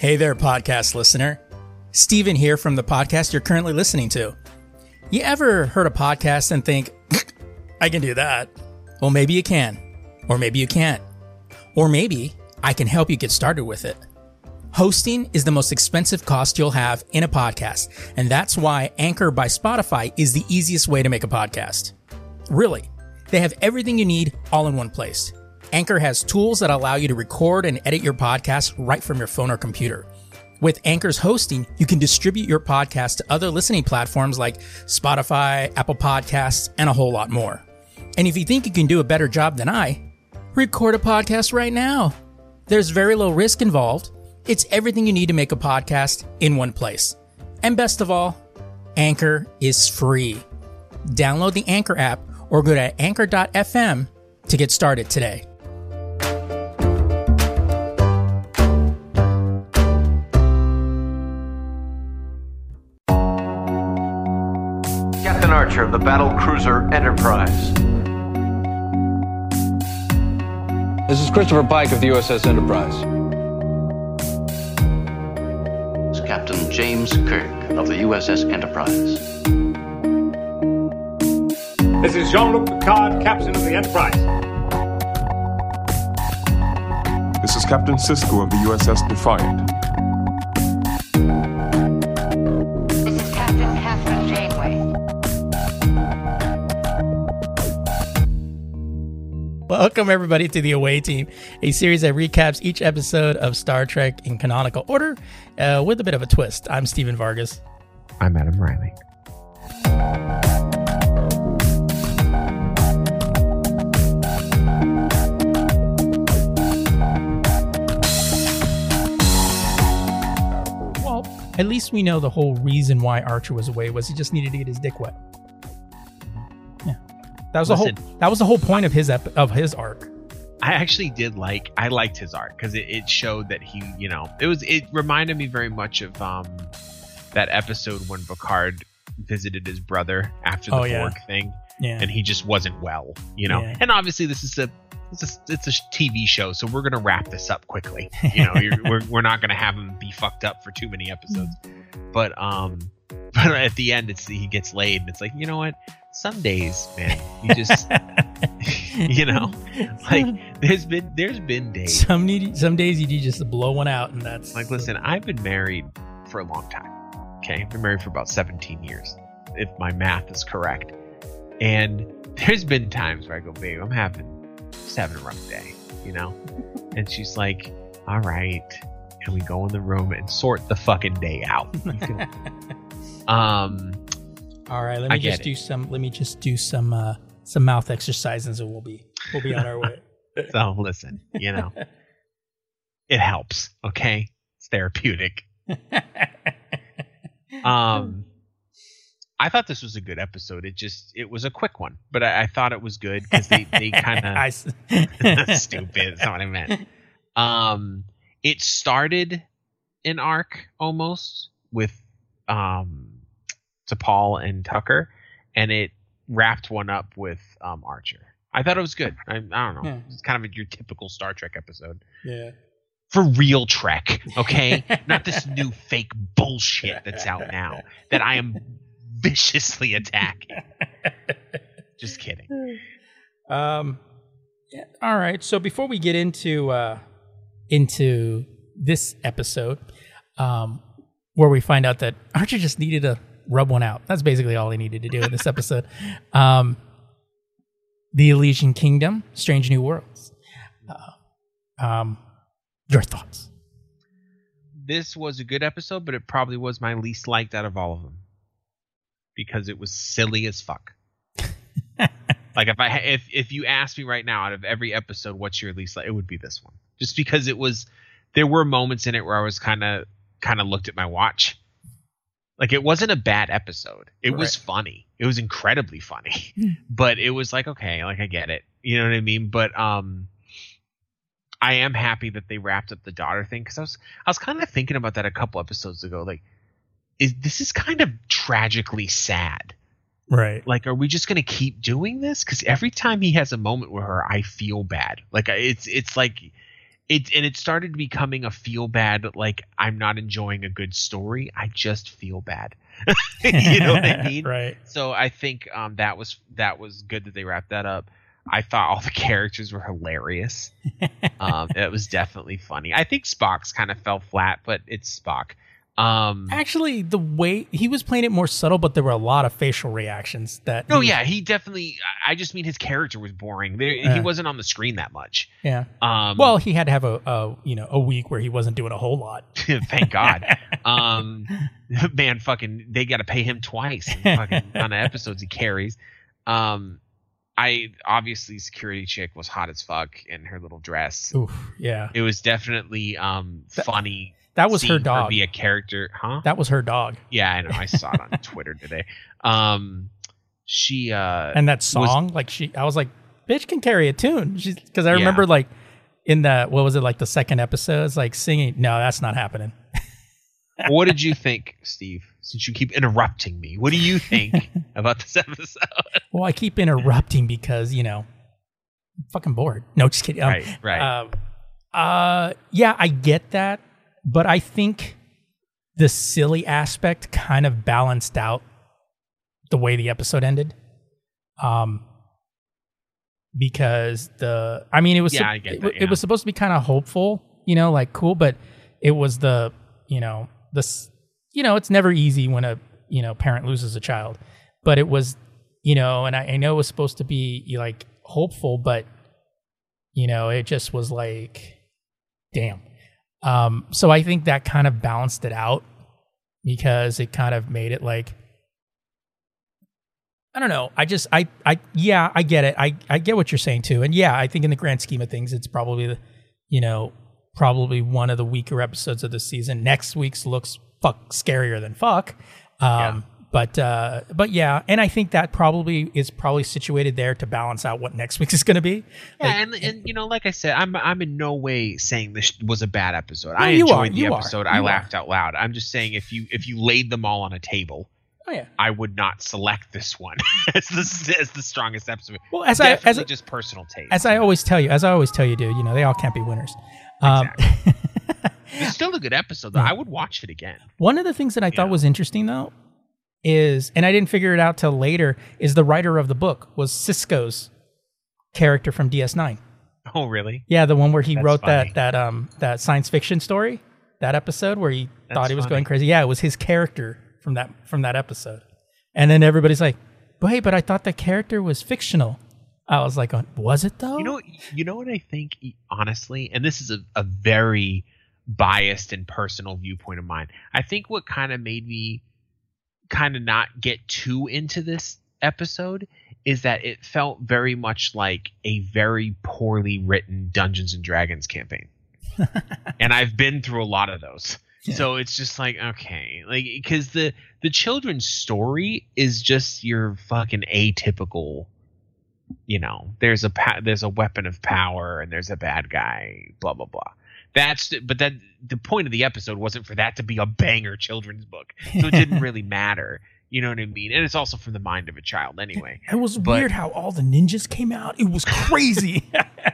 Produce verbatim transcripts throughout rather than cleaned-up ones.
Hey there, podcast listener. Steven here from the podcast you're currently listening to. You ever heard a podcast and think, I can do that? Well, maybe you can. Or maybe you can't. Or maybe I can help you get started with it. Hosting is the most expensive cost you'll have in a podcast, and that's why Anchor by Spotify is the easiest way to make a podcast. Really, they have everything you need all in one place. Anchor has tools that allow you to record and edit your podcast right from your phone or computer. With Anchor's hosting, you can distribute your podcast to other listening platforms like Spotify, Apple Podcasts, and a whole lot more. And if you think you can do a better job than I, record a podcast right now. There's very low risk involved. It's everything you need to make a podcast in one place. And best of all, Anchor is free. Download the Anchor app or go to anchor dot f m to get started today. Captain Archer of the battle cruiser Enterprise. This is Christopher Pike of the U S S Enterprise. This is Captain James Kirk of the U S S Enterprise. This is Jean-Luc Picard, Captain of the Enterprise. This is Captain Sisko of the U S S Defiant. This is Captain Catherine Janeway. Welcome, everybody, to the Away Team, a series that recaps each episode of Star Trek in canonical order uh, with a bit of a twist. I'm Steven Vargas. I'm Adam Riley. Well, at least we know the whole reason why Archer was away was he just needed to get his dick wet. Yeah. That was Listen, the whole. That was the whole point of his ep- of his arc. I actually did like. I liked his arc because it, it showed that he, you know, it was. It reminded me very much of um, that episode when Picard visited his brother after the oh, yeah. Borg thing, yeah. and he just wasn't well, you know. Yeah. And obviously, this is a it's a it's a T V show, so we're gonna wrap this up quickly. You know, you're, we're we're not gonna have him be fucked up for too many episodes. But um, but at the end, it's he gets laid, and it's like, you know what? Some days, man, you just, you know, like there's been there's been days. Some need, some days you need just to blow one out, and that's like, listen, I've been married for a long time. Okay, I've been married for about seventeen years, if my math is correct. And there's been times where I go, babe, I'm having just having a rough day, you know. And she's like, all right, and we go in the room and sort the fucking day out. um. All right, let me just do some. Let me just do some uh, some mouth exercises, and we'll be we'll be on our way. So listen, you know, it helps. Okay, it's therapeutic. um, I thought this was a good episode. It just it was a quick one, but I, I thought it was good because they they kind of stupid. That's not what I meant. Um, it started an arc almost with um. T'Pol and Tucker, and it wrapped one up with um, Archer. I thought it was good. I, I don't know. Yeah. It's kind of a, your typical Star Trek episode. Yeah. For real Trek, okay? Not this new fake bullshit that's out now that I am viciously attacking. Just kidding. Um. Yeah, all right. So before we get into uh, into this episode, um, where we find out that Archer just needed a rub one out. That's basically all he needed to do in this episode. Um, the Elysian Kingdom, Strange New Worlds. Uh, um, your thoughts? This was a good episode, but it probably was my least liked out of all of them because it was silly as fuck. Like if I if if you asked me right now, out of every episode, what's your least like, it would be this one. Just because it was, there were moments in it where I was kind of kind of looked at my watch. Like, it wasn't a bad episode. It right. was funny. It was incredibly funny. But it was like, okay, like, I get it. You know what I mean? But um, I am happy that they wrapped up the daughter thing. Because I was, I was kind of thinking about that a couple episodes ago. Like, is this is kind of tragically sad. Right. Like, are we just going to keep doing this? Because every time he has a moment with her, I feel bad. Like, it's it's like it and it started becoming a feel bad, like I'm not enjoying a good story. I just feel bad. You know what I mean? Right. So I think um, that was that was good that they wrapped that up. I thought all the characters were hilarious. um, it was definitely funny. I think Spock's kind of fell flat, but it's Spock. Um, Actually, the way he was playing it more subtle, but there were a lot of facial reactions that. no, he- yeah, he definitely. I just mean his character was boring. There, Yeah. He wasn't on the screen that much. Yeah. Um, Well, he had to have a, a you know a week where he wasn't doing a whole lot. thank God. um, man, fucking, they got to pay him twice. In fucking on the episodes he carries. Um, I obviously security chick was hot as fuck in her little dress. Oof. Yeah. It was definitely um funny. That was her seeing dog. Be a character, huh? That was her dog. Yeah, I know. I saw it on Twitter today. Um, she uh, And that was- song, like she, I was like, bitch can carry a tune. Because I Yeah. remember like in the, what was it, like the second episode, it's like singing. No, that's not happening. what did you think, Steve? Since you keep interrupting me, what do you think about this episode? Well, I keep interrupting because, you know, I'm fucking bored. No, just kidding. Um, Right, right. Uh, uh, yeah, I get that. But I think the silly aspect kind of balanced out the way the episode ended. Um, because the, I mean, it was, Yeah, I get it, that, it yeah. was supposed to be kind of hopeful, you know, like cool, but it was the, you know, this, you know, it's never easy when a, you know, parent loses a child, but it was, you know, and I, I know it was supposed to be like hopeful, but, you know, it just was like, damn. Um, so I think that kind of balanced it out because it kind of made it like, I don't know. I just, I, I, yeah, I get it. I, I get what you're saying too. And yeah, I think in the grand scheme of things, it's probably the, you know, probably one of the weaker episodes of the season. Next week's looks fuck scarier than fuck. Um, Yeah. But uh, but yeah, and I think that probably is probably situated there to balance out what next week is going to be. Yeah, Like, and and you know, like I said, I'm I'm in no way saying this was a bad episode. No, I you are, enjoyed the you are, episode. you I are. laughed out loud. I'm just saying if you if you laid them all on a table, oh yeah. I would not select this one as the as the strongest episode. Well, as I Definitely as just personal taste. as I always tell you, as I always tell you, dude, you know they all can't be winners. Um, It's still a good episode though. I would watch it again. One of the things that I thought Yeah. was interesting though is, and I didn't figure it out till later, is the writer of the book was Cisco's character from D S nine. Oh really? Yeah, the one where he That's wrote funny. that that um that science fiction story, that episode where he That's thought he was funny. going crazy. Yeah, it was his character from that from that episode. And then everybody's like, "But hey, but I thought that character was fictional." I was like, "Was it though?" You know, you know what I think, honestly, and this is a, a very biased and personal viewpoint of mine. I think what kind of made me kind of not get too into this episode is that it felt very much like a very poorly written Dungeons and Dragons campaign. And I've been through a lot of those. Yeah. So it's just like, okay, like, because the the children's story is just your fucking atypical, you know, there's a pa- there's a weapon of power and there's a bad guy, blah blah blah. That's the, but that the point of the episode wasn't for that to be a banger children's book, so it didn't really matter. You know what I mean? And it's also from the mind of a child anyway. It was But- weird how all the ninjas came out. It was crazy.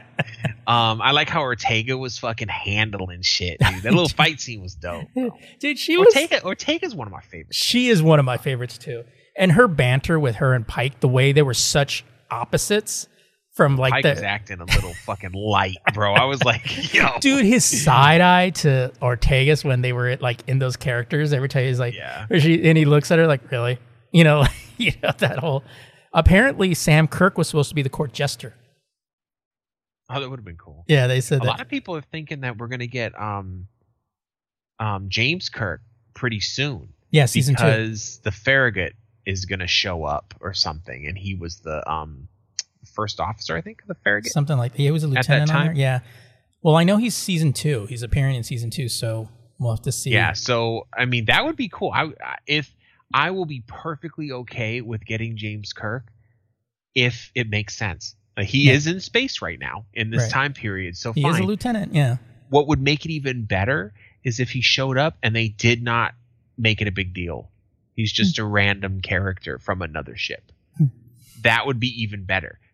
Um, I like how Ortega was fucking handling shit, dude. That little fight scene was dope. Bro. Dude, she was Ortega Ortega's one of my favorites. she is one of my favorites too. And her banter with her and Pike, the way they were such opposites from like Pike the was acting a little fucking light, bro. I was like, yo, dude, his side eye to Ortegas when they were like in those characters. Every time he's like, Yeah. or she, and he looks at her like, really, you know, you know that whole. Apparently, Sam Kirk was supposed to be the court jester. Oh, that would have been cool. Yeah, they said A that. lot of people are thinking that we're gonna get um, um, James Kirk pretty soon. Yeah, season two. because the Farragut is gonna show up or something, and he was the um first officer, I think, of the Farragut. Something like that. He was a that lieutenant on time? there. Yeah. Well, I know he's season two. He's appearing in season two, so we'll have to see. Yeah, so I mean that would be cool. I I- if I will be perfectly okay with getting James Kirk if it makes sense. Like, he Yeah. is in space right now in this Right. time period, so he fine. is a lieutenant. Yeah. What would make it even better is if he showed up and they did not make it a big deal. He's just a random character from another ship. That would be even better.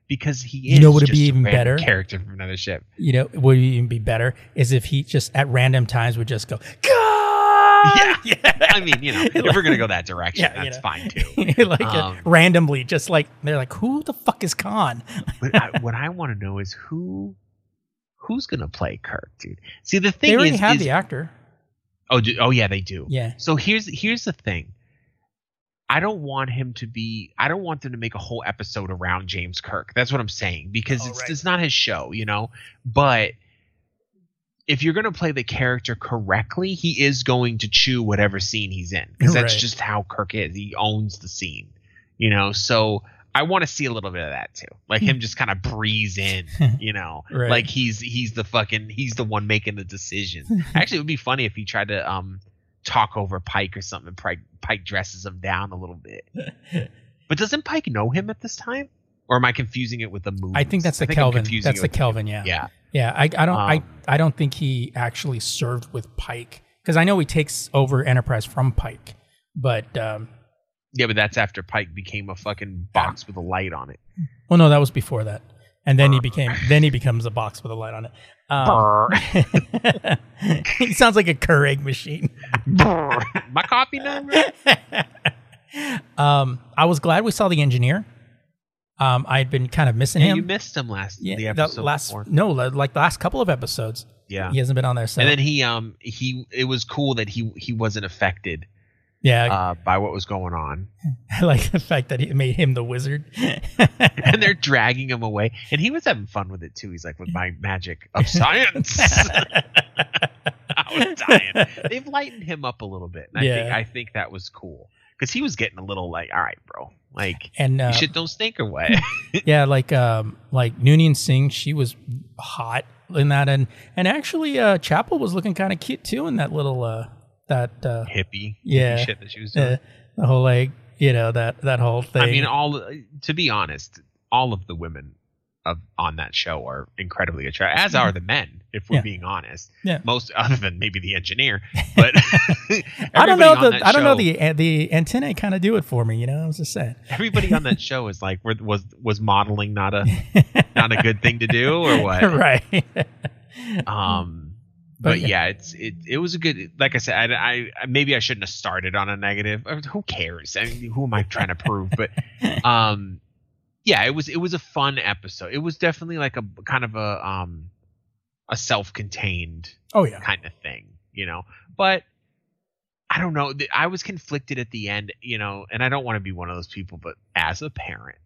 because he is You know what would just be a even random better? character from another ship. You know, would even be better is if he just at random times would just go, God! Yeah. yeah. I mean, you know, if we're going to go that direction, Yeah, you that's know. fine too. like Um, uh, randomly, just like, they're like, who the fuck is Khan? But I, what I want to know is who who's going to play Kirk, dude. See, the thing They already is, have is the actor. oh, do, oh yeah, they do. Yeah. So here's here's the thing. I don't want him to be. I don't want them to make a whole episode around James Kirk. That's what I'm saying because Oh, it's right. it's not his show, you know. But if you're going to play the character correctly, he is going to chew whatever scene he's in because that's Right. just how Kirk is. He owns the scene, you know. So I want to see a little bit of that too, like him just kind of breeze in, you know, Right. like he's he's the fucking he's the one making the decision. Actually, it would be funny if he tried to um talk over Pike or something. And Pike, Pike dresses him down a little bit. But doesn't Pike know him at this time? Or am I confusing it with the movie? I think that's the I'm Kelvin. confusing That's it the with- Kelvin, yeah. Yeah. Yeah, I, I don't I, Um, I don't think he actually served with Pike because I know he takes over Enterprise from Pike, but um, Yeah, but that's after Pike became a fucking box with a light on it. well, no, that was before that, and then he became then he becomes a box with a light on it. Um, he sounds like a Keurig machine. My coffee number? Um, I was glad we saw the engineer. Um, I had been kind of missing Yeah, him. you missed him last yeah, the the episode last before. no, like the last couple of episodes. Yeah. He hasn't been on there. So And then he um he it was cool that he he wasn't affected yeah, uh by what was going on. I like the fact that he made him the wizard. And they're dragging him away. And he was having fun with it too. He's like, with my magic of science. I was dying. They've lightened him up a little bit. And I think Yeah. I think that was cool. Because he was getting a little like, all right, bro. Like And uh, you shit don't stink away. yeah, like um, like Noonien Singh, she was hot in that, and and actually, uh, Chapel was looking kind of cute too in that little uh, that uh, hippie, yeah, hippie shit that she was doing. uh, the whole like you know that that whole thing. I mean, all to be honest, all of the women of on that show are incredibly attractive, as are the men. If we're Yeah. being honest, Yeah. most other than maybe the engineer, but I don't everybody know on the that I don't know show- the uh, the antennae kind of do it for me. You know, I was just saying. everybody on that show is like were- was was modeling not a not a good thing to do or what? right. Um, But but yeah. yeah, it's it it was a good. Like I said, I, I maybe I shouldn't have started on a negative. I mean, who cares? I mean, who am I trying to prove? But um, yeah, it was it was a fun episode. It was definitely like a kind of a um a self-contained Oh yeah. kind of thing, you know. But I don't know. th- I was conflicted at the end, you know, and I don't want to be one of those people, but as a parent,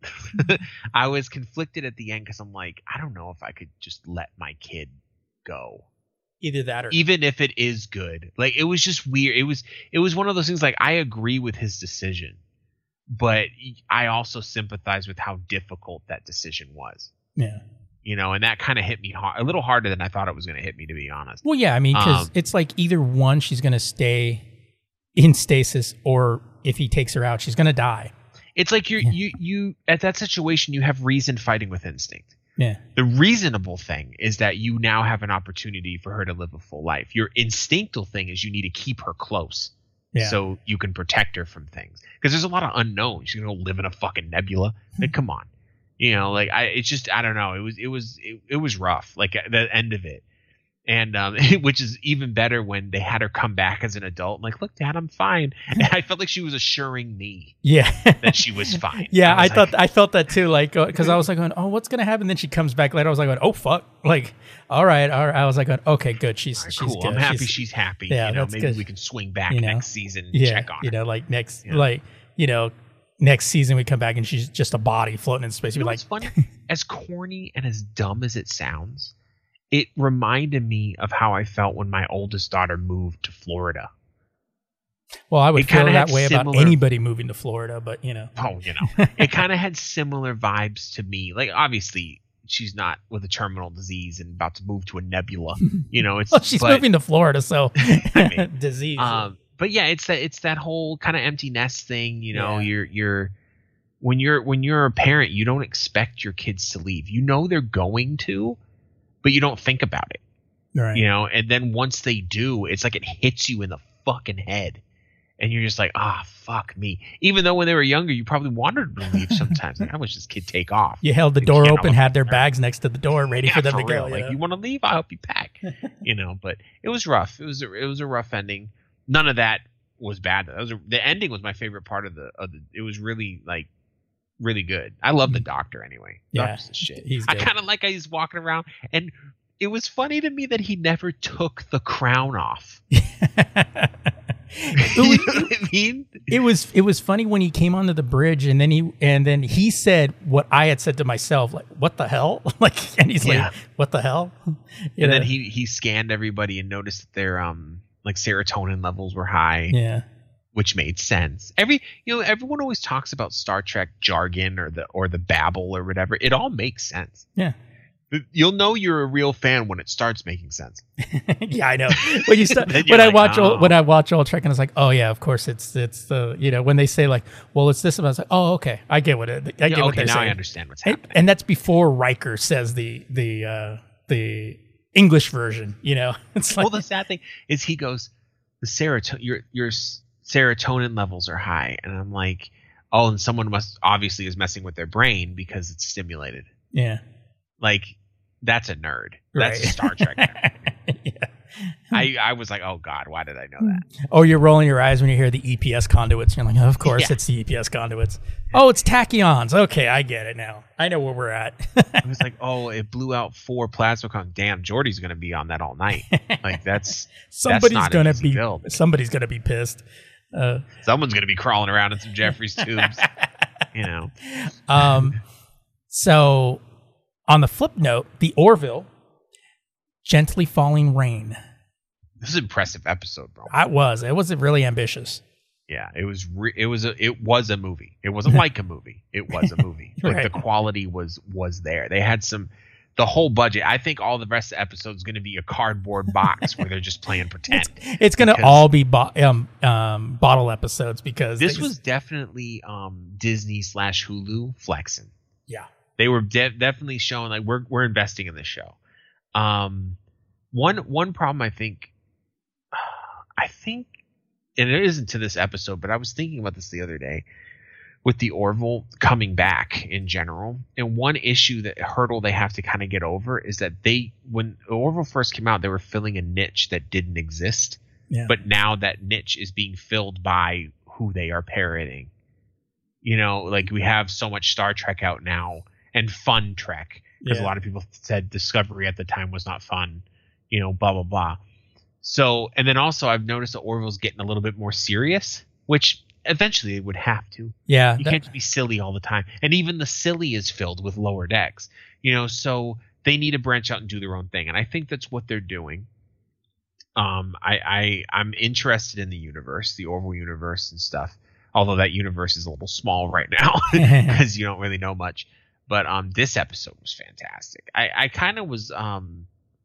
I was conflicted at the end because I'm like, I don't know if I could just let my kid go, Either that or even if it is good. Like it was just weird. It was it was one of those things. Like I agree with his decision, but I also sympathize with how difficult that decision was. yeah. You know, and that kind of hit me hard, a little harder than I thought it was going to hit me, to be honest. Well, yeah. I mean, because Um, it's like either one, she's gonna stay in stasis, or if he takes her out, she's gonna die. It's like you're you you at that situation, you have reason fighting with instinct. Yeah. The reasonable thing is that you now have an opportunity for her to live a full life. Your instinctual thing is you need to keep her close, Yeah. so you can protect her from things. Because there's a lot of unknowns. She's gonna go live in a fucking nebula. Like, come on, you know, like I. It's just I don't know. It was it was it, it was rough. Like at the end of it. And um, which is even better when they had her come back as an adult. I'm like, look, Dad, I'm fine. And I felt like she was assuring me Yeah. that she was fine. Yeah, I, was thought like, I felt that too, like because I was like, going, "Oh, what's gonna happen?" Then she comes back later. I was like, going, "Oh, fuck!" Like, all right, all right. I was like, going, "Okay, good. She's she's cool. good. I'm happy she's, happy. Yeah, you know, that's maybe good. we can swing back You know, next season and yeah, check on her. you know, like next, Yeah. like you know, next season we come back and she's just a body floating in space. You You'd know be like, what's funny? As corny and as dumb as it sounds, it reminded me of how I felt when my oldest daughter moved to Florida. "Well, I would it feel kinda that had way about similar- anybody moving to Florida, but you know, Oh, you know, it kind of had similar vibes to me. Like, obviously, she's not with a terminal disease and about to move to a nebula. You know, it's well, she's but, moving to Florida, so mean, disease." Um, but yeah, it's that it's that whole kind of empty nest thing. You know, Yeah. you're you're when you're when you're a parent, you don't expect your kids to leave. You know they're going to, but you don't think about it. right? You know, and then once they do, it's like it hits you in the fucking head, and you're just like, ah, oh, fuck me. Even though when they were younger, you probably wanted to leave sometimes. Like, how much this kid take off? You held the They door can't open, all- had their bags next to the door, ready Yeah, for them to real. go. Like, Yeah. you want to leave? I'll help you pack. You know, but it was rough. It was a, it was a rough ending. None of that was bad. That was a, the ending was my favorite part of the of the. It was really like really good. I love the Doctor anyway. Yeah, Doctor's the shit. he's I good. kind of like how he's walking around, and it was funny to me that he never took the crown off. It You was, know what I mean? it was it was funny when he came onto the bridge and then he and then he said what I had said to myself, like, what the hell? Like, and he's Yeah. like, what the hell? You And know? then he he scanned everybody and noticed that their um like serotonin levels were high, yeah. which made sense. Every you know everyone always talks about Star Trek jargon or the or the babble or whatever. It all makes sense. Yeah. You'll know you're a real fan when it starts making sense. Yeah, I know. When you start, Then you're when I like, watch oh. old, when I watch old Trek and it's like, oh yeah, of course it's it's the you know when they say like, well it's this, I was like, oh okay, I get what it, I get Yeah, what okay, they're now saying. I understand what's And, happening. and that's before Riker says the the uh, the English version. You know, it's like Well, the sad thing is he goes, the serotonin your your s- serotonin levels are high, and I'm like, oh, and someone must obviously is messing with their brain because it's stimulated. yeah, Like, that's a nerd. That's right. a Star Trek nerd. yeah. I, I was like, oh God, why did I know that? Or you're rolling your eyes when you hear the E P S conduits. You're like, oh, of course Yeah. it's the E P S conduits. Oh, it's tachyons. Okay, I get it now. I know where we're at. I was like, oh, it blew out four plasma con. Damn, Jordy's gonna be on that all night. Like that's Somebody's not an gonna easy be build. somebody's gonna be pissed. Uh, Someone's gonna be crawling around in some Jeffries tubes. You know. um, so on the flip note, the Orville, gently falling rain. This is an impressive episode, bro. I was. It was really ambitious. Yeah, it was. Re- it was a. It was a movie. It wasn't like a movie. It was a movie. Like Right. the quality was was there. They had some. The whole budget. I think all the rest of the episode is going to be a cardboard box where they're just playing pretend. It's going to Because- all be bo- um, um, bottle episodes because This they- was definitely um, Disney slash Hulu flexing. yeah. They were de- definitely showing like we're we're investing in this show. Um, one one problem I think, I think, and it isn't to this episode, but I was thinking about this the other day with the Orville coming back in general. And one issue that hurdle they have to kind of get over is that they when Orville first came out, they were filling a niche that didn't exist. Yeah. But now that niche is being filled by who they are parroting. You know, like we have so much Star Trek out now and fun Trek because Yeah. a lot of people said Discovery at the time was not fun, you know, blah, blah, blah. So, and then also I've noticed that Orville's getting a little bit more serious, which eventually it would have to. Yeah. You that- can't just be silly all the time. And even the silly is filled with lower decks, you know, so they need to branch out and do their own thing. And I think that's what they're doing. Um, I, I, I'm interested in the universe, the Orville universe and stuff. Although that universe is a little small right now because you don't really know much. But um, this episode was fantastic. I, I kind of was um,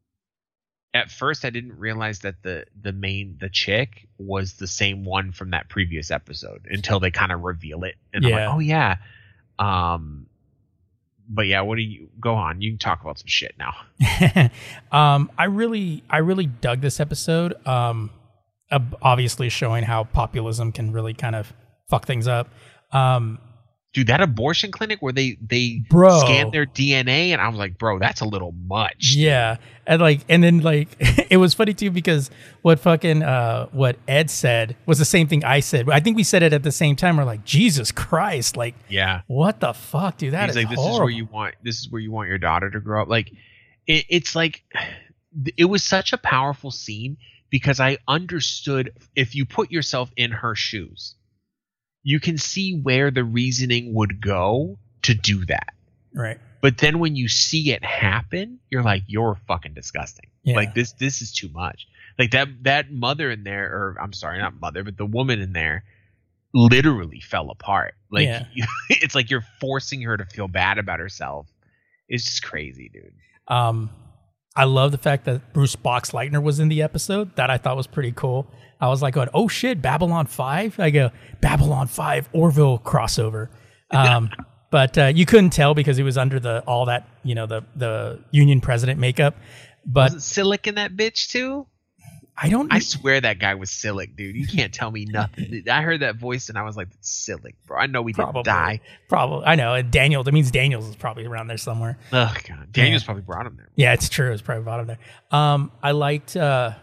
at first I didn't realize that the the main the chick was the same one from that previous episode until they kind of reveal it. And Yeah. I'm like, oh yeah. Um, but yeah, what do you go on? You can talk about some shit now. um, I really, I really dug this episode. Um, ob- obviously showing how populism can really kind of fuck things up. Um, Dude, that abortion clinic where they they Bro. scanned their D N A, and I was like, bro, that's a little much. yeah, and like, and then like, it was funny too because what fucking uh, what Ed said was the same thing I said. I think we said it at the same time. We're like, Jesus Christ, like, Yeah. what the fuck, dude? That He's is like, this horrible. is where you want this is where you want your daughter to grow up. Like, it, it's like it was such a powerful scene because I understood if you put yourself in her shoes, you can see where the reasoning would go to do that. right. But then when you see it happen, you're like, you're fucking disgusting. Yeah. Like this, this is too much. Like that, that mother in there, or I'm sorry, not mother, but the woman in there literally fell apart. Like Yeah. it's like you're forcing her to feel bad about herself. It's just crazy, dude. Um, I love the fact that Bruce Boxleitner was in the episode. That I thought was pretty cool. I was like, going, oh shit, Babylon five? I go, Babylon five Orville crossover. Um, but uh, you couldn't tell because he was under the all that, you know, the the Union president makeup. But Wasn't Silic in that bitch too? I don't. I swear that guy was Silic, dude. You can't tell me nothing. I heard that voice and I was like, Silic, bro. I know we didn't probably, die. Probably. I know. Daniel, that means Daniels is probably around there somewhere. Oh, God. Daniels Yeah. probably brought him there. Yeah, it's true. It's probably brought him there. Um, I liked, uh,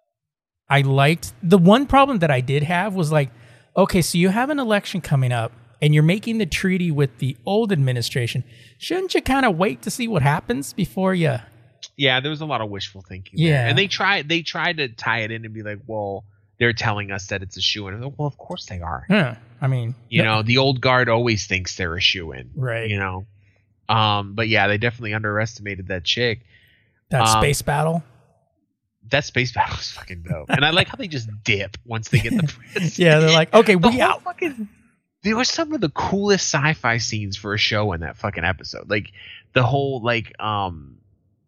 I liked, the one problem that I did have was like, okay, so you have an election coming up and you're making the treaty with the old administration. Shouldn't you kind of wait to see what happens before you... Yeah, there was a lot of wishful thinking. Yeah. There. And they tried they tried to tie it in and be like, well, they're telling us that it's a shoo-in. Like, well, of course they are. Yeah, I mean... You no- know, the old guard always thinks they're a shoo-in. Right. You know? Um, but yeah, they definitely underestimated that chick. That um, space battle. That space battle is fucking dope. And I like how they just dip once they get the president. Yeah, they're like, okay, The we whole out. Fucking, there were some of the coolest sci-fi scenes for a show in that fucking episode. Like the whole like um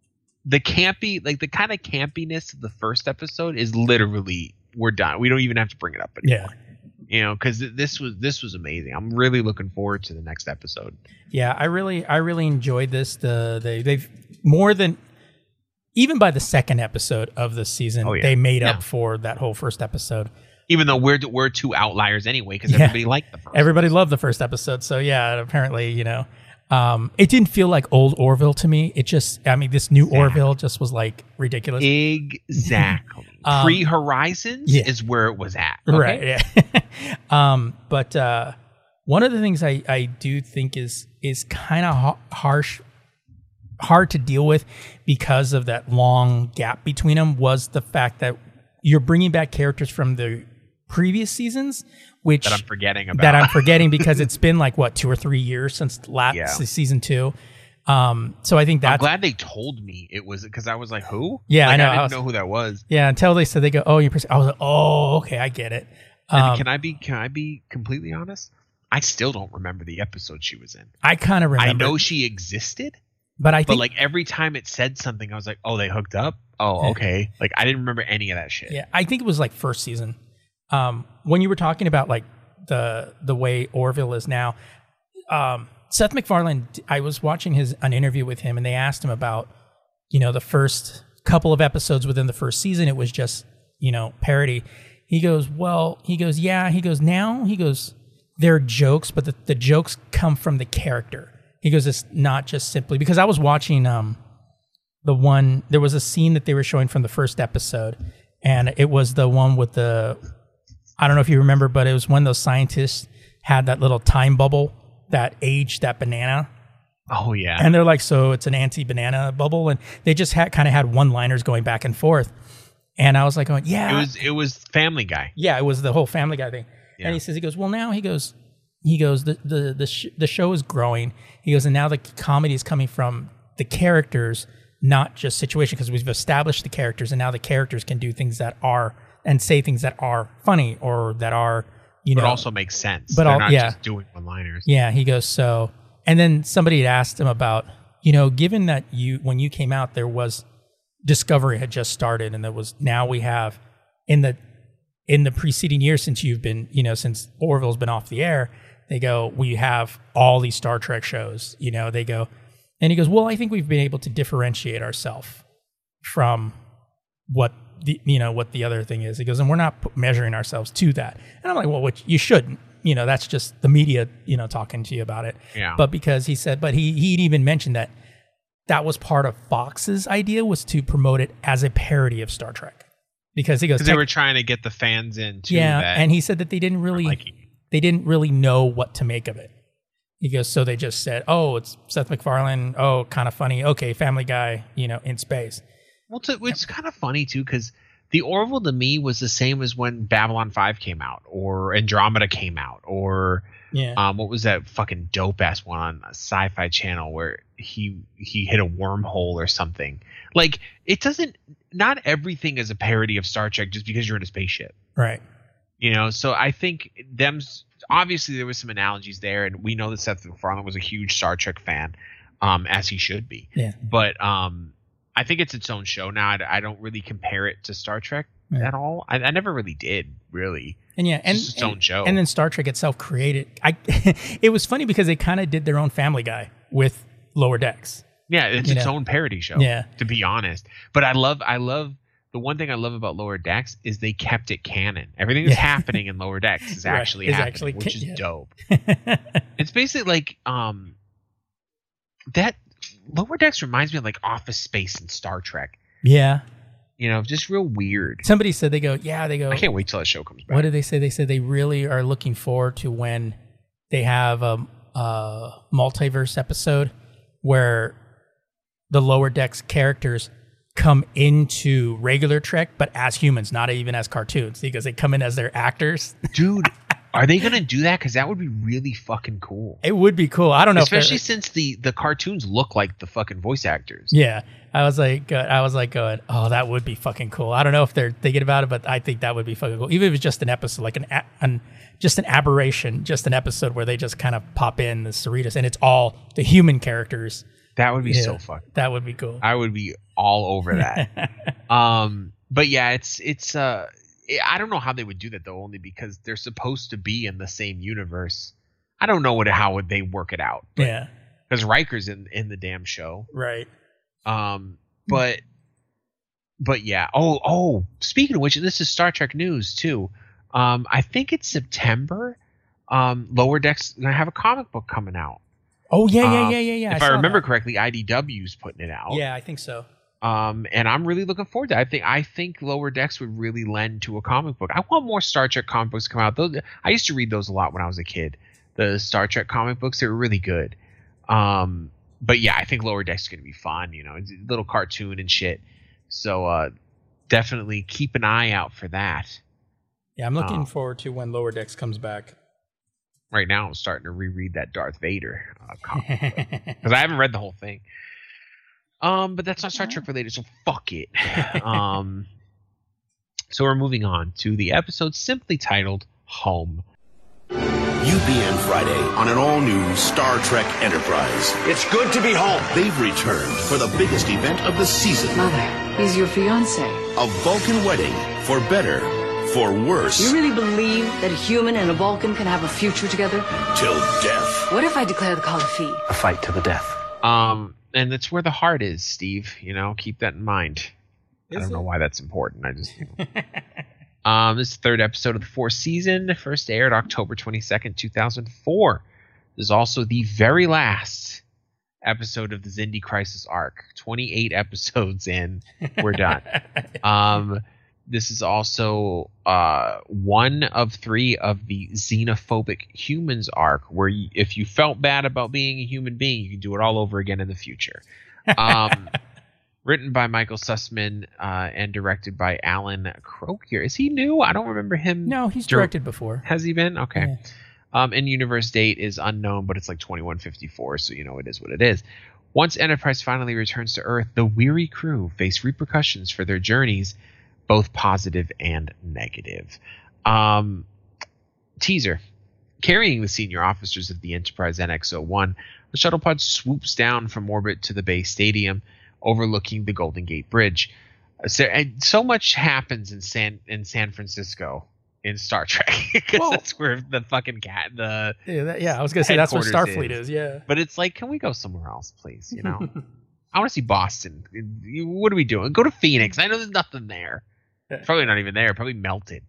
the campy like the kind of campiness of the first episode is literally we're done. We don't even have to bring it up anymore. Yeah. You know, because this was this was amazing. I'm really looking forward to the next episode. Yeah, I really, I really enjoyed this. The they they've more than even by the second episode of the season, Oh, yeah. they made Yeah. up for that whole first episode. Even though we're we're two outliers anyway, because Yeah. everybody liked the first. Everybody loved the first episode, so yeah. Apparently, you know, um, it didn't feel like old Orville to me. It just, I mean, this new Exactly. Orville just was like ridiculous. Exactly. Um, Pre Horizons yeah. is where it was at. Okay? Right. Yeah. um, but uh, one of the things I, I do think is is kind of ha- harsh, hard to deal with because of that long gap between them was the fact that you're bringing back characters from the previous seasons, which That I'm forgetting about. that I'm forgetting because it's been like what two or three years since last Yeah. season two. Um, so I think I'm that's glad they told me it was because I was like, who? Yeah, I Like, know. I I didn't was- know who that was. yeah. Until they said they go, oh, you. Pers-. I was like, oh, okay, I get it. And Um, can I be can I be completely honest? I still don't remember the episode she was in. I kind of remember, I know she existed, but I but think like every time it said something, I was like, oh, they hooked up. Oh, okay. Like I didn't remember any of that shit. yeah, I think it was like first season. Um, when you were talking about like the the way Orville is now, um, Seth MacFarlane. I was watching his an interview with him, and they asked him about you know the first couple of episodes within the first season. It was just you know parody. He goes, well, he goes, yeah. He goes, now he goes, they're jokes, but the, the jokes come from the character. He goes, it's not just simply because I was watching um the one. There was a scene that they were showing from the first episode, and it was the one with the. I don't know if you remember, but it was when those scientists had that little time bubble that aged that banana. Oh yeah. And they're like, so it's an anti-banana bubble. And they just had kind of had one-liners going back and forth. And I was like, going, yeah. it was it was Family Guy. Yeah, it was the whole Family Guy thing. Yeah. And he says, he goes, well, now he goes, he goes, the the the, sh- the show is growing. He goes, and now the comedy is coming from the characters, not just situation, because we've established the characters, and now the characters can do things that are and say things that are funny or that are, you But know, also makes sense. But They're all- not yeah. just doing one liners. yeah. He goes, so, and then somebody had asked him about, you know, given that you when you came out, there was Discovery had just started, and there was now we have in the in the preceding years since you've been, you know, since Orville's been off the air, they go, we have all these Star Trek shows, you know, they go, and he goes, well, I think we've been able to differentiate ourselves from what the, you know, what the other thing is. He goes, and we're not p- measuring ourselves to that. And I'm like, well, which you shouldn't, you know, that's just the media, you know, talking to you about it. Yeah. But because he said, but he, he'd even mentioned that that was part of Fox's idea was to promote it as a parody of Star Trek. Because he goes, Because they tech- were trying to get the fans in too. yeah, that and he said that they didn't really liking it. they didn't really know what to make of it. He goes, so they just said, "Oh, it's Seth MacFarlane. Oh, kind of funny. Okay, Family Guy. You know, in space." Well, it's, it's kind of funny too because the Orville to me was the same as when Babylon five came out or Andromeda came out or Yeah, um, what was that fucking dope ass one on a Sci-Fi Channel where he he hit a wormhole or something. Like it doesn't. Not everything is a parody of Star Trek just because you're in a spaceship. right. You know, so I think them. Obviously, there was some analogies there, and we know that Seth MacFarlane was a huge Star Trek fan, um, as he should be. Yeah. But um, I think it's its own show now. I, I don't really compare it to Star Trek Yeah. at all. I, I never really did, really. And yeah, and just its and, own show. and then Star Trek itself created. I. It was funny because they kind of did their own Family Guy with Lower Decks. Yeah, it's You its know? own parody show. Yeah. To be honest, but I love I love the the one thing I love about Lower Decks is they kept it canon. Everything that's Yeah. happening in Lower Decks is Right, actually is happening, actually which ca- is yeah. dope. It's basically like um that Lower Decks reminds me of like Office Space and Star Trek. Yeah. You know, just real weird. Somebody said they go, yeah, they go. I can't wait till that show comes back. What did they say? They said they really are looking forward to when they have a, a multiverse episode where the Lower Decks characters come into regular Trek, but as humans, not even as cartoons, because they come in as their actors. Dude, are they gonna do that? Because that would be really fucking cool. It would be cool. I don't know, especially if since the the cartoons look like the fucking voice actors. Yeah, I was like, uh, I was like, going, oh, that would be fucking cool. I don't know if they're thinking about it, but I think that would be fucking cool. Even if it's just an episode, like an, a- an just an aberration, just an episode where they just kind of pop in the Cerritos, and it's all the human characters. That would be Yeah, so fucking. That would be cool. I would be all over that. um, but yeah, it's it's. Uh, I don't know how they would do that though, only because they're supposed to be in the same universe. I don't know what how would they work it out. But, Yeah. Because Riker's in in the damn show. Right. Um, but but yeah. Oh oh. Speaking of which, this is Star Trek news too. Um, I think it's September. Um, Lower Decks gonna have a comic book coming out. Oh yeah, yeah, Um, yeah, yeah, yeah. If I, saw remember that. correctly, I D W's putting it out. Yeah, I think so. Um, and I'm really looking forward to it. I think I think Lower Decks would really lend to a comic book. I want more Star Trek comic books to come out. Those I used to read those a lot when I was a kid. The Star Trek comic books, they were really good. Um, but yeah, I think Lower Decks is going to be fun. You know, it's a little cartoon and shit. So uh, definitely keep an eye out for that. Yeah, I'm looking Oh. forward to when Lower Decks comes back. Right now, I'm starting to reread that Darth Vader uh, comic because I haven't read the whole thing. Um, but that's not Star Trek related, so fuck it. um, so we're moving on to the episode simply titled "Home." U P M Friday on an all-new Star Trek Enterprise. It's good to be home. They've returned for the biggest event of the season. Mother, he's your fiance. A Vulcan wedding, for better, for worse. You really believe that a human and a Vulcan can have a future together? Till death. What if I declare the call defeat? A fight to the death. Um, and that's where the heart is, Steve. You know, keep that in mind. I Is don't know it? why that's important. I just. You know. um, this is the third episode of the fourth season. First aired October twenty-second, two thousand four. This is also the very last episode of the Xindi Crisis arc. twenty-eight episodes in, we're done. um, this is also uh, one of three of the xenophobic humans arc, where you, if you felt bad about being a human being, you can do it all over again in the future. Um, written by Michael Sussman uh, and directed by Alan Crokier. Is he new? I don't remember him. No, he's dir- directed before. Has he been? Okay. Yeah. Um, in universe date is unknown, but it's like twenty-one fifty-four, so you know it is what it is. Once Enterprise finally returns to Earth, the weary crew face repercussions for their journeys, both positive and negative. Um, teaser. Carrying the senior officers of the Enterprise N X oh one, the shuttle pod swoops down from orbit to the base stadium, overlooking the Golden Gate Bridge. So, and so much happens in San in San Francisco in Star Trek, because Well- that's where the fucking cat the Yeah, that, yeah, I was gonna say that's what headquarters Starfleet is. is. Yeah. But it's like, can we go somewhere else, please? You know, I want to see Boston. You- What are we doing? Go to Phoenix. I know there's nothing there. Probably not even there. Probably melted.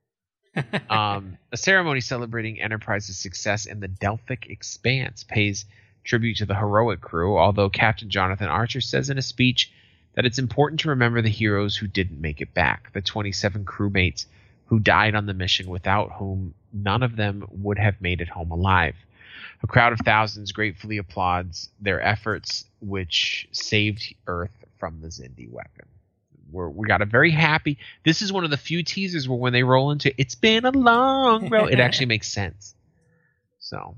um, a ceremony celebrating Enterprise's success in the Delphic Expanse pays tribute to the heroic crew, although Captain Jonathan Archer says in a speech that it's important to remember the heroes who didn't make it back, the twenty-seven crewmates who died on the mission, without whom none of them would have made it home alive. A crowd of thousands gratefully applauds their efforts, which saved Earth from the Xindi weapon. We're, we got a very happy. This is one of the few teasers where when they roll into "It's been a long road," it actually makes sense. So,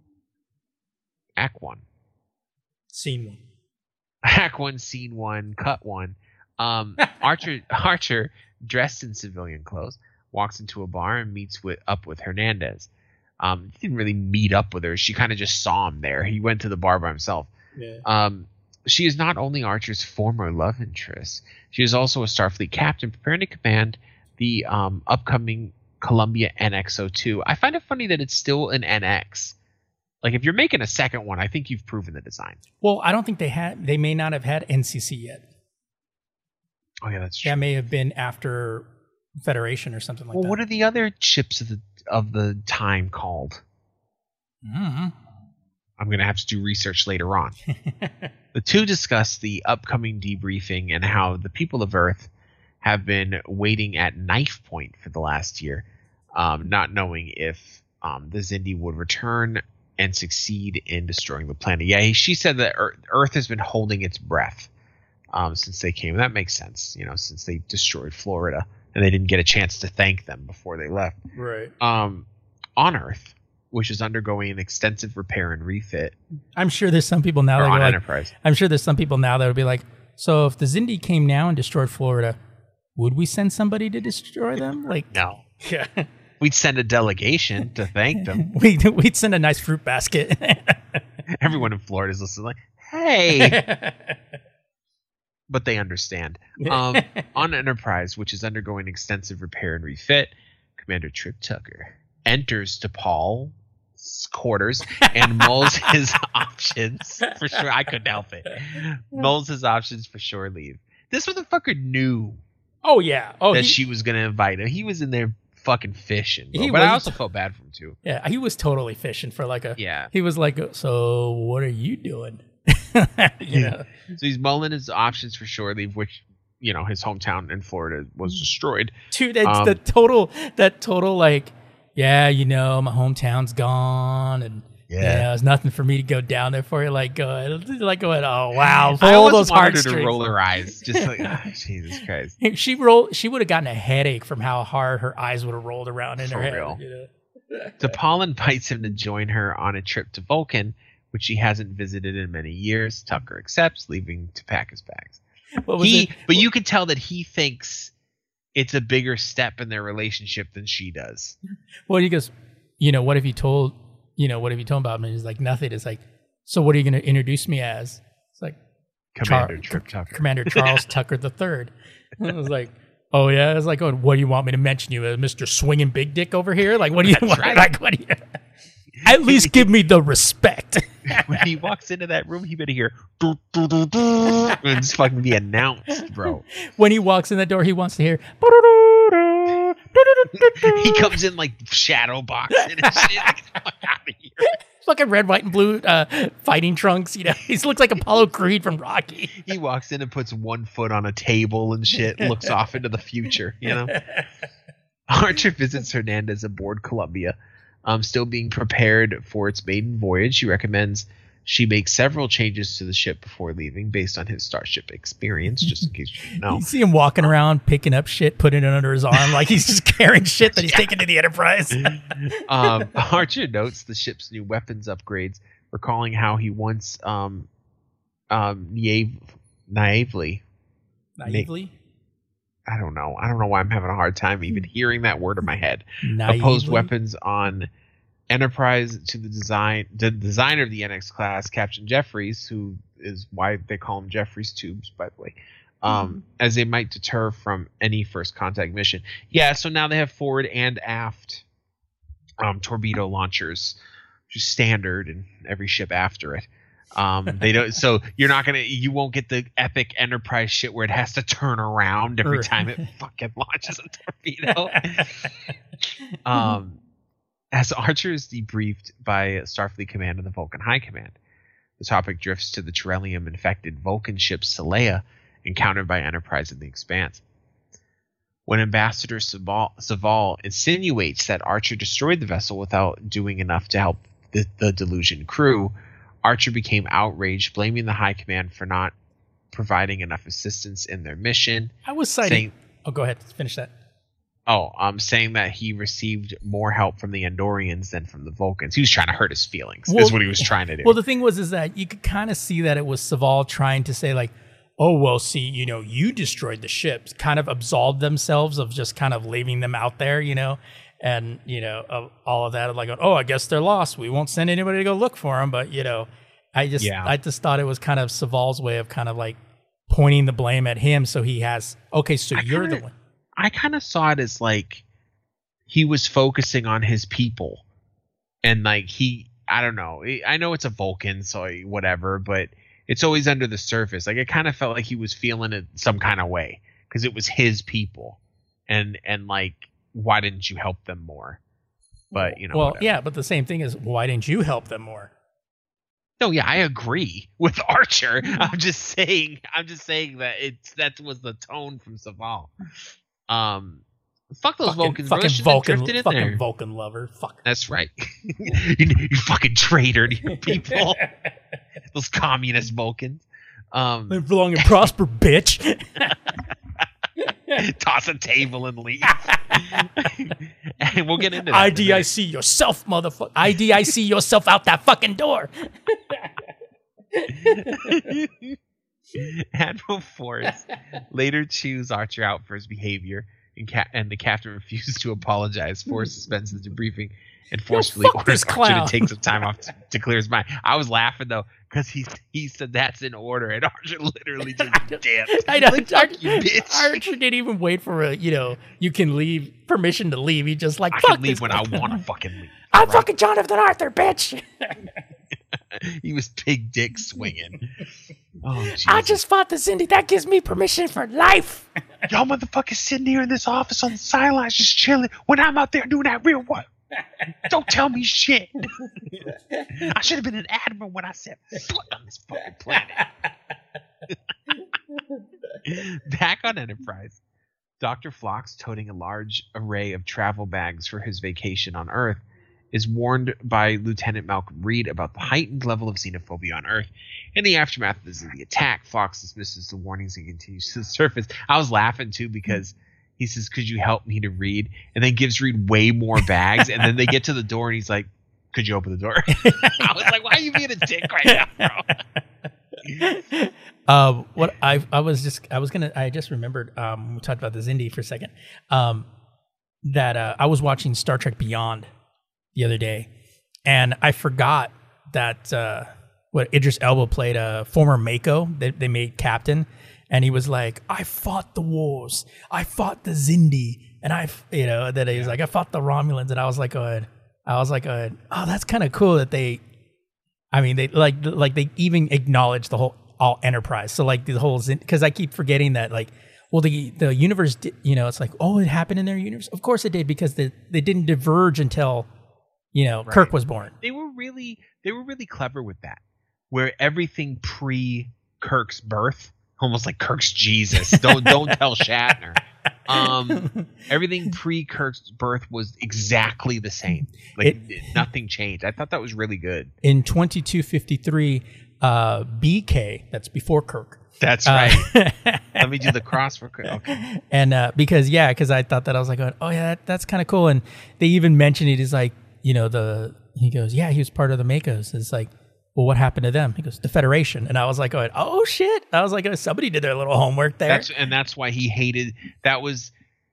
Act One, Scene one. Act One, Scene One, Cut One. Um, Archer, Archer, dressed in civilian clothes, walks into a bar and meets with up with Hernandez. Um, he didn't really meet up with her. She kind of just saw him there. He went to the bar by himself. Yeah. Um, she is not only Archer's former love interest, she is also a Starfleet captain preparing to command the um, upcoming Columbia N X oh two. I find it funny that it's still an N X. Like, if you're making a second one, I think you've proven the design. Well, I don't think they had. They may not have had N C C yet. Oh yeah, that's true. That may have been after Federation or something like well, that. what are the other ships of the of the time called? Mm-hmm. I'm going to have to do research later on. The two discuss the upcoming debriefing and how the people of Earth have been waiting at knife point for the last year, um, not knowing if um, the Xindi would return and succeed in destroying the planet. Yeah, she said that Earth, Earth has been holding its breath um, since they came. That makes sense, you know, since they destroyed Florida and they didn't get a chance to thank them before they left. Right. Um, on Earth, which is undergoing an extensive repair and refit. I'm sure there's some people now Or that on are like, Enterprise. I'm sure there's some people now that would be like, so if the Xindi came now and destroyed Florida, would we send somebody to destroy them? Like, No. yeah, We'd send a delegation to thank them. we we'd send a nice fruit basket. Everyone in Florida is listening like, hey. But they understand. Um, on Enterprise, which is undergoing extensive repair and refit, Commander Trip Tucker enters T'Pol's quarters and mulls his options for sure. I couldn't help it. Mulls his options for shore leave. This motherfucker knew Oh yeah. Oh, that he, she was gonna invite him. He was in there fucking fishing. Bro. He But I was- also felt bad for him too. yeah. He was totally fishing for like a. Yeah. He was like, so what are you doing? you know. So he's mulling his options for shore leave, which, you know, his hometown in Florida was destroyed. Dude, it's Um, the total. That total like, yeah, you know, my hometown's gone, and Yeah. yeah, there's nothing for me to go down there for. You like going, like going. Oh wow, I pull almost those wanted her to heartstrings. roll her eyes, just like, oh, Jesus Christ. She rolled. She would have gotten a headache from how hard her eyes would have rolled around in For her head. real. You know? T'Pol invites him to join her on a trip to Vulcan, which she hasn't visited in many years. Tucker accepts, leaving to pack his bags. What was He, it? but you can tell that he thinks it's a bigger step in their relationship than she does. Well, he goes, you know, what have you told? You know, what have you told about me? He's like, nothing. It's like, so what are you going to introduce me as? It's like Commander Char- Trip Tucker. Commander Charles Tucker the Third. I was like, oh yeah. I was like, oh, what do you want me to mention you as Mister Swinging Big Dick over here? Like, what do you want? right. Like, what do you? At least give me the respect. When he walks into that room, he better hear "Doo, doo, doo, doo," and just fucking be announced, bro. When he walks in the door, he wants to hear. He comes in like shadow boxing and shit. Like, fuck out of here. Fucking red, white, and blue uh, fighting trunks. You know, he looks like Apollo Creed from Rocky. He walks in and puts one foot on a table and shit, looks off into the future, you know? Archer visits Hernandez aboard Columbia, um, still being prepared for its maiden voyage. She recommends she make several changes to the ship before leaving based on his Starship experience, just in case you didn't know. You see him walking around, picking up shit, putting it under his arm, like he's just carrying shit that he's taking to the Enterprise. um, Archer notes the ship's new weapons upgrades, recalling how he once um, um, naive, naively, Naively? I don't know. I don't know why I'm having a hard time even hearing that word in my head. Naively? Opposed weapons on Enterprise to the design, the designer of the N X class, Captain Jeffries, who is why they call him Jeffries tubes, by the way, um, mm-hmm. as they might deter from any first contact mission. Yeah, so now they have forward and aft um, torpedo launchers, which is standard in every ship after it. Um, they don't. So you're not gonna, you won't get the epic Enterprise shit where it has to turn around every time it fucking launches a torpedo. um. As Archer is debriefed by Starfleet Command and the Vulcan High Command, the topic drifts to the Terrellium-infected Vulcan ship Saleya, encountered by Enterprise in the Expanse. When Ambassador Saval, Saval insinuates that Archer destroyed the vessel without doing enough to help the, the Delusion crew, Archer became outraged, blaming the High Command for not providing enough assistance in their mission. I was citing... Saying, oh, go ahead. Finish that. Oh, um, saying that he received more help from the Andorians than from the Vulcans. He was trying to hurt his feelings. Well, is what he was trying to do. Well, the thing was is that you could kind of see that it was Saval trying to say like, oh, well, see, you know, you destroyed the ships, kind of absolved themselves of just kind of leaving them out there, you know, and, you know, of all of that. Like, oh, I guess they're lost. We won't send anybody to go look for them. But, you know, I just yeah. I just thought it was kind of Saval's way of kind of like pointing the blame at him. So he has, okay, so I you're kinda, the one. I kind of saw it as like he was focusing on his people and like he, I don't know. I know it's a Vulcan, so whatever, but it's always under the surface. Like it kind of felt like he was feeling it some kind of way because it was his people, and and like why didn't you help them more? But you know, well, whatever. yeah, but the same thing is why didn't you help them more? No, yeah, I agree with Archer. I'm just saying, I'm just saying that it's that was the tone from Saval. Um, fuck those fucking, Vulcans, fucking bro. Vulcan, Drifted in fucking there. Vulcan lover. Fuck. That's right. you, you fucking traitor to your people. Those communist Vulcans. Um, Live long and prosper, bitch. toss a table and leave. And we'll get into that. I D I C yourself, motherfucker. I D I C yourself out that fucking door. Admiral Forrest later chews Archer out for his behavior, and, ca- and the captain refuses to apologize. Forrest suspends the debriefing and forcefully fuck orders this Archer clown. to take some time off to, to clear his mind. I was laughing though because he he said that's in order, and Archer literally just dipped. I know. Like, fuck you, bitch. Archer didn't even wait for a, you know, you can leave, permission to leave. He just like, I fuck can leave this when guy. I want to fucking leave. I'm Right? fucking Jonathan Arthur, bitch. He was big dick swinging. Oh, Jesus. I just fought the Cindy. That gives me permission for life. Y'all motherfuckers sitting here in this office on the sidelines just chilling when I'm out there doing that real work. Don't tell me shit. I should have been an admiral when I set foot on this fucking planet. Back on Enterprise, Doctor Phlox, toting a large array of travel bags for his vacation on Earth, is warned by Lieutenant Malcolm Reed about the heightened level of xenophobia on Earth. In the aftermath of the attack, Phlox dismisses the warnings and continues to the surface. I was laughing too because he says, "Could you help me to read?" And then gives Reed way more bags. And then they get to the door and he's like, "Could you open the door?" I was like, "Why are you being a dick right now, bro?" Um, what I I was just I was gonna I just remembered um we talked about the Xindi for a second um that uh, I was watching Star Trek Beyond the other day, and I forgot that uh, what Idris Elba played a former Mako. They, they made captain, and he was like, "I fought the wars, I fought the Xindi, and I you know that he's like I fought the Romulans," and I was like, "Good." I was like, "Good." Oh, that's kind of cool that they. I mean, they like like they even acknowledge the whole all Enterprise. So like the whole because I keep forgetting that like. Well, the the universe, did, you know, it's like, oh, it happened in their universe. Of course it did because they they didn't diverge until. You know, right. Kirk was born. They were really, they were really clever with that, where everything pre Kirk's birth, almost like Kirk's Jesus. Don't don't tell Shatner. Um, everything pre Kirk's birth was exactly the same. Like it, nothing changed. I thought that was really good. In twenty-two fifty-three, uh, B K, that's before Kirk. That's right. Uh, Let me do the cross for Kirk. Okay. And uh, because yeah, because I thought that I was like, oh yeah, that, that's kind of cool. And they even mentioned it is like. You know, the he goes, yeah, he was part of the Makos. It's like, well, what happened to them? He goes, the Federation. And I was like, going, oh shit. I was like, oh, somebody did their little homework there. That's, and that's why he hated. That was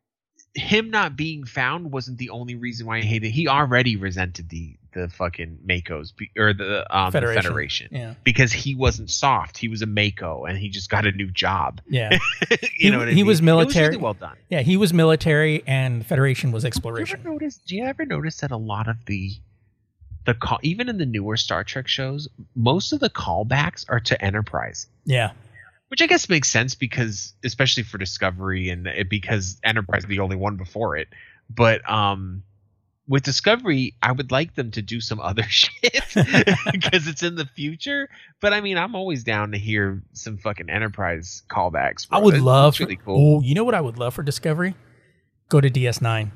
him not being found. Wasn't the only reason why he hated. He already resented the the fucking Makos or the um Federation, the Federation yeah. because he wasn't soft. He was a Mako and he just got a new job. Yeah, you he, know what I he mean? was military. It was really well done. Yeah, he was military, and the Federation was exploration. Do you ever notice? Do you ever notice that a lot of the the call, even in the newer Star Trek shows, most of the callbacks are to Enterprise. Yeah. Which I guess makes sense because, especially for Discovery, and it, because Enterprise is the only one before it. But um, with Discovery, I would like them to do some other shit because it's in the future. But I mean, I'm always down to hear some fucking Enterprise callbacks. Bro. I would it's, love. it's really cool. Oh, you know what I would love for Discovery? Go to D S nine.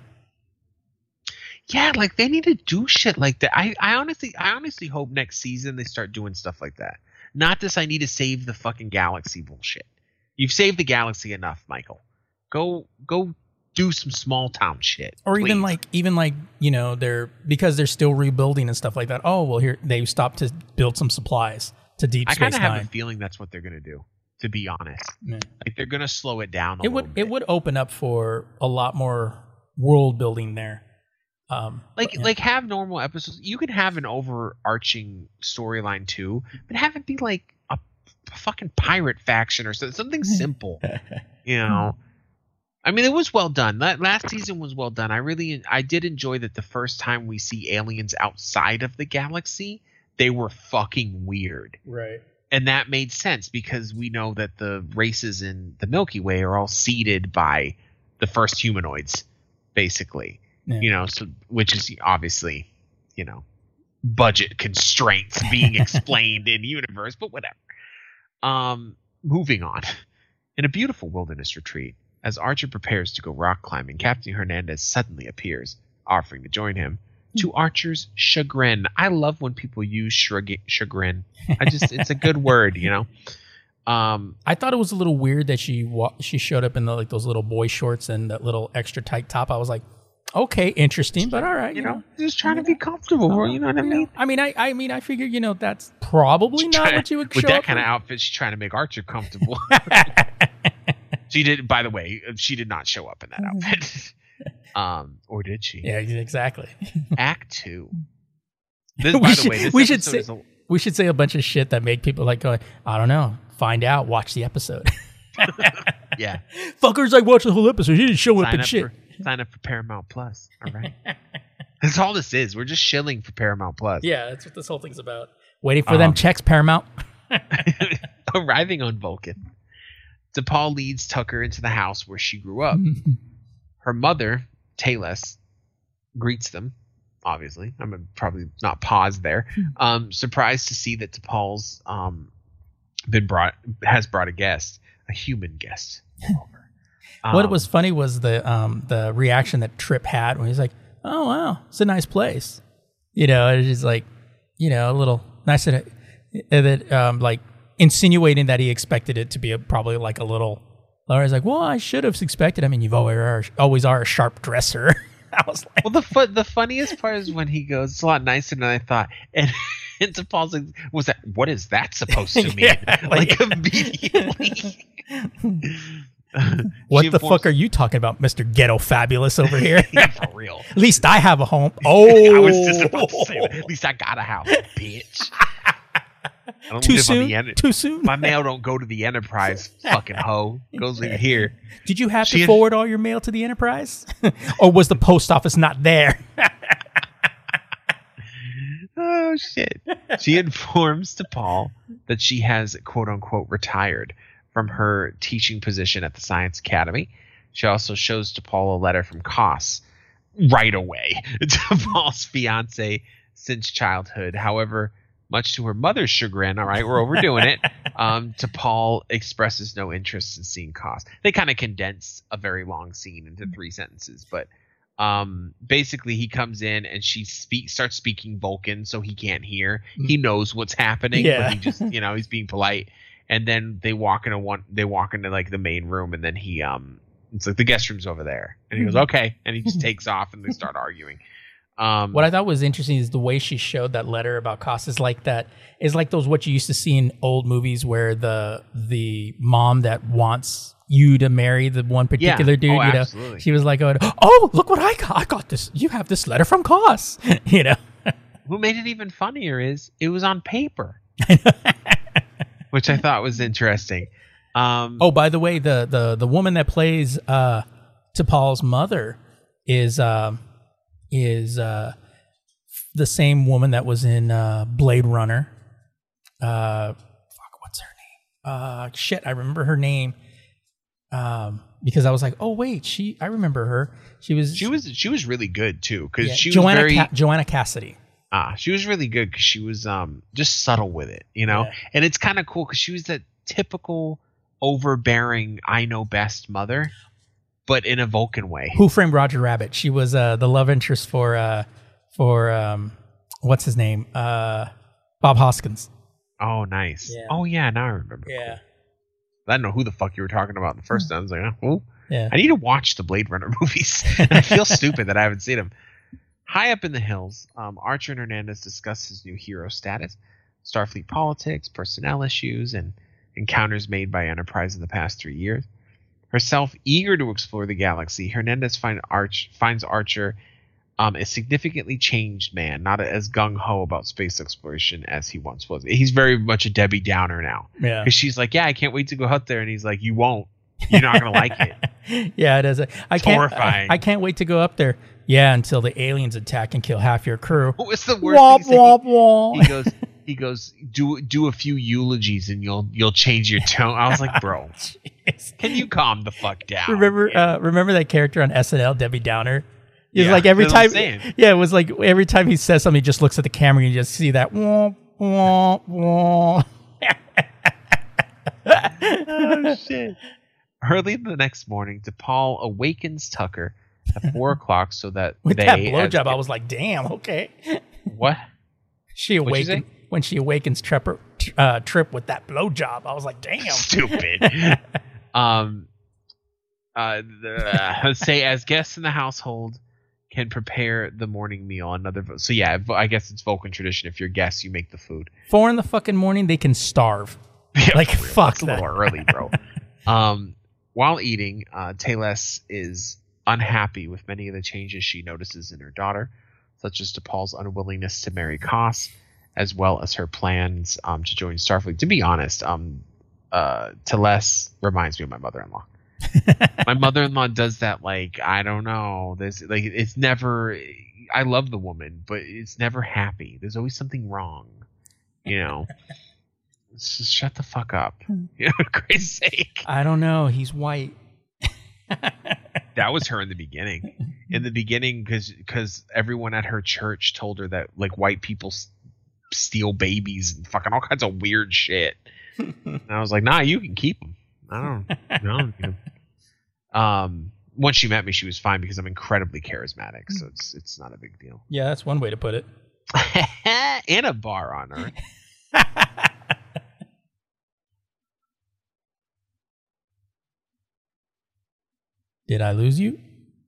Yeah, like they need to do shit like that. I, I honestly, I honestly hope next season they start doing stuff like that. Not this I need to save the fucking galaxy bullshit. You've saved the galaxy enough, Michael. Go go do some small town shit. Or please. even like even like, you know, they're because they're still rebuilding and stuff like that. Oh, well here they stopped to build some supplies to Deep I Space Nine. I kind of have a feeling that's what they're gonna do, to be honest. Yeah. Like they're gonna slow it down a it little would bit. It would open up for a lot more world building there. Um, like yeah. like have normal episodes. You can have an overarching storyline too, but have it be like a, a fucking pirate faction or something, something simple. You know, I mean, it was well done. That last season was well done. I really, I did enjoy that. The first time we see aliens outside of the galaxy, they were fucking weird. Right. and that made sense because we know that the races in the Milky Way are all seeded by the first humanoids, basically. Yeah. You know, so which is obviously, you know, budget constraints being explained in universe, but whatever. Um, moving on. In a beautiful wilderness retreat, as Archer prepares to go rock climbing, Captain Hernandez suddenly appears, offering to join him. To Archer's chagrin. I love when people use shrug- chagrin. I just, it's a good word, you know. Um, I thought it was a little weird that she wa- she showed up in the, like those little boy shorts and that little extra tight top. I was like, okay, interesting, but all right, you, you know, know, just trying to be comfortable. Uh, you know what I mean? I mean, I, I mean, I figure, you know, that's probably she's not trying, what you would with show that up kind with. of outfit. She's trying to make Archer comfortable. She did. By the way, she did not show up in that outfit. Um, or did she? Yeah, exactly. Act two. This, we by should, the way, this we should say a, we should say a bunch of shit that make people like going, I don't know. Find out. Watch the episode. Yeah, fuckers. I watched the whole episode. He didn't show sign up and up shit. For, sign up for Paramount Plus. All right. That's all this is. We're just shilling for Paramount Plus. Yeah, that's what this whole thing's about. Waiting for um, them checks, Paramount. Arriving on Vulcan, DePaul leads Tucker into the house where she grew up. Her mother, Tayless, greets them, obviously. I'm going to probably not pause there. Um, surprised to see that DePaul's um, been brought, has brought a guest, a human guest. Um, what was funny was the um, the reaction that Trip had when he's like, oh, wow, it's a nice place. You know, it's just like, you know, a little nice that, that um, like insinuating that he expected it to be a, probably like a little. Laura's like, well, I should have expected. I mean, you've always are, always are a sharp dresser. I was like, well, the fu- the funniest part is when he goes, it's a lot nicer than I thought. And, and DePaul's like, was that, what is that supposed to mean? Yeah, like, like immediately. What She the informs- fuck are you talking about, Mister Ghetto Fabulous over here? Yeah, for real. At least I have a home. Oh, I was just about to say that. At least I got a house, bitch. I don't Too live on soon? the en- Too soon? My mail don't go to the Enterprise, fucking hoe. It goes in here. Did you have She to had- forward all your mail to the Enterprise? Or was the post office not there? Oh, shit. She informs DePaul that she has, quote unquote, retired from her teaching position at the Science Academy. She also shows DePaul a letter from Koss right away. DePaul's fiance since childhood. However, much to her mother's chagrin, all right, we're overdoing it, um, DePaul expresses no interest in seeing Koss. They kind of condense a very long scene into three sentences, but um, basically he comes in and she speak, starts speaking Vulcan so he can't hear. He knows what's happening, Yeah. but he just, you know, he's being polite. And then they walk into one, they walk into like the main room, and then he, um, it's like the guest room's over there, and he goes, okay, and he just takes off, and they start arguing. Um, What I thought was interesting is the way she showed that letter about Koss is like that is like those what you used to see in old movies where the the mom that wants you to marry the one particular Yeah. dude, Oh, you know, absolutely. she was like, oh, look what I got! I got this. You have this letter from Koss, you know. What made it even funnier is it was on paper, which I thought was interesting. Um, Oh, by the way, the the the woman that plays uh, T'Pol's mother is um, is uh, the same woman that was in uh, Blade Runner. Uh, fuck, what's her name? Uh, shit, I remember her name. Um, because I was like, oh wait, she, I remember her. She was she was she was really good too, because yeah, she Joanna was very Ca- Joanna Cassidy. ah she was really good because she was um just subtle with it, you know. Yeah. And it's kind of cool because she was that typical overbearing I know best mother, but in a Vulcan way. Who Framed Roger Rabbit? She was uh, the love interest for uh, for um, what's his name? Uh, Bob Hoskins. Oh, nice. Yeah. Oh yeah, now I remember. Yeah. Cool. I didn't know who the fuck you were talking about the first time. I was like, oh, Yeah. I need to watch the Blade Runner movies. I feel stupid that I haven't seen them. High up in the hills, um, Archer and Hernandez discuss his new hero status, Starfleet politics, personnel issues, and encounters made by Enterprise in the past three years. Herself eager to explore the galaxy, Hernandez find Arch, finds Archer um, a significantly changed man, not as gung-ho about space exploration as he once was. He's very much a Debbie Downer now. Yeah. Because she's like, yeah, I can't wait to go out there. And he's like, you won't. You're not going to like it. Yeah, it is. I can't. Horrifying. I, I can't wait to go up there. Yeah, until the aliens attack and kill half your crew. What was the worst Womp, thing he said? womp, womp. He goes, he goes, do do a few eulogies and you'll you'll change your tone. I was like, bro, can you calm the fuck down? Remember, uh, remember that character on S N L, Debbie Downer? It's Yeah, like every that's what I'm time, saying. yeah, it was like every time he says something, he just looks at the camera and you just see that. Wah, wah, wah. Oh shit! Early the next morning, DePaul awakens Tucker at four o'clock so that With they that as- blowjob, I was like, damn, okay. what? She What'd you awakened when she awakens Trip, uh, Trip with that blowjob. I was like, damn. Stupid. um, uh, the, let's say as guests in the household can prepare the morning meal. Another vo- so yeah, vo- I guess it's Vulcan tradition. If you're guests, you make the food. Four in the fucking morning, they can starve. Yeah, Like, for real. fuck It's a that. little early, bro. um, while eating, uh, Tayless is unhappy with many of the changes she notices in her daughter, such as DePaul's unwillingness to marry Koss, as well as her plans um, to join Starfleet. To be honest, um, uh, Tayless reminds me of my mother-in-law. My mother-in-law does that, like, I don't know. There's like it's never. I love the woman, but it's never happy. There's always something wrong, you know. Just shut the fuck up. You know, for Christ's sake. I don't know. He's white. That was her in the beginning. In the beginning, because because everyone at her church told her that like white people s- steal babies and fucking all kinds of weird shit. And I was like, nah, you can keep them. I don't know. You know. Um, once she met me, she was fine because I'm incredibly charismatic, so it's it's not a big deal. Yeah, that's one way to put it. In a bar on Earth. Did I lose you?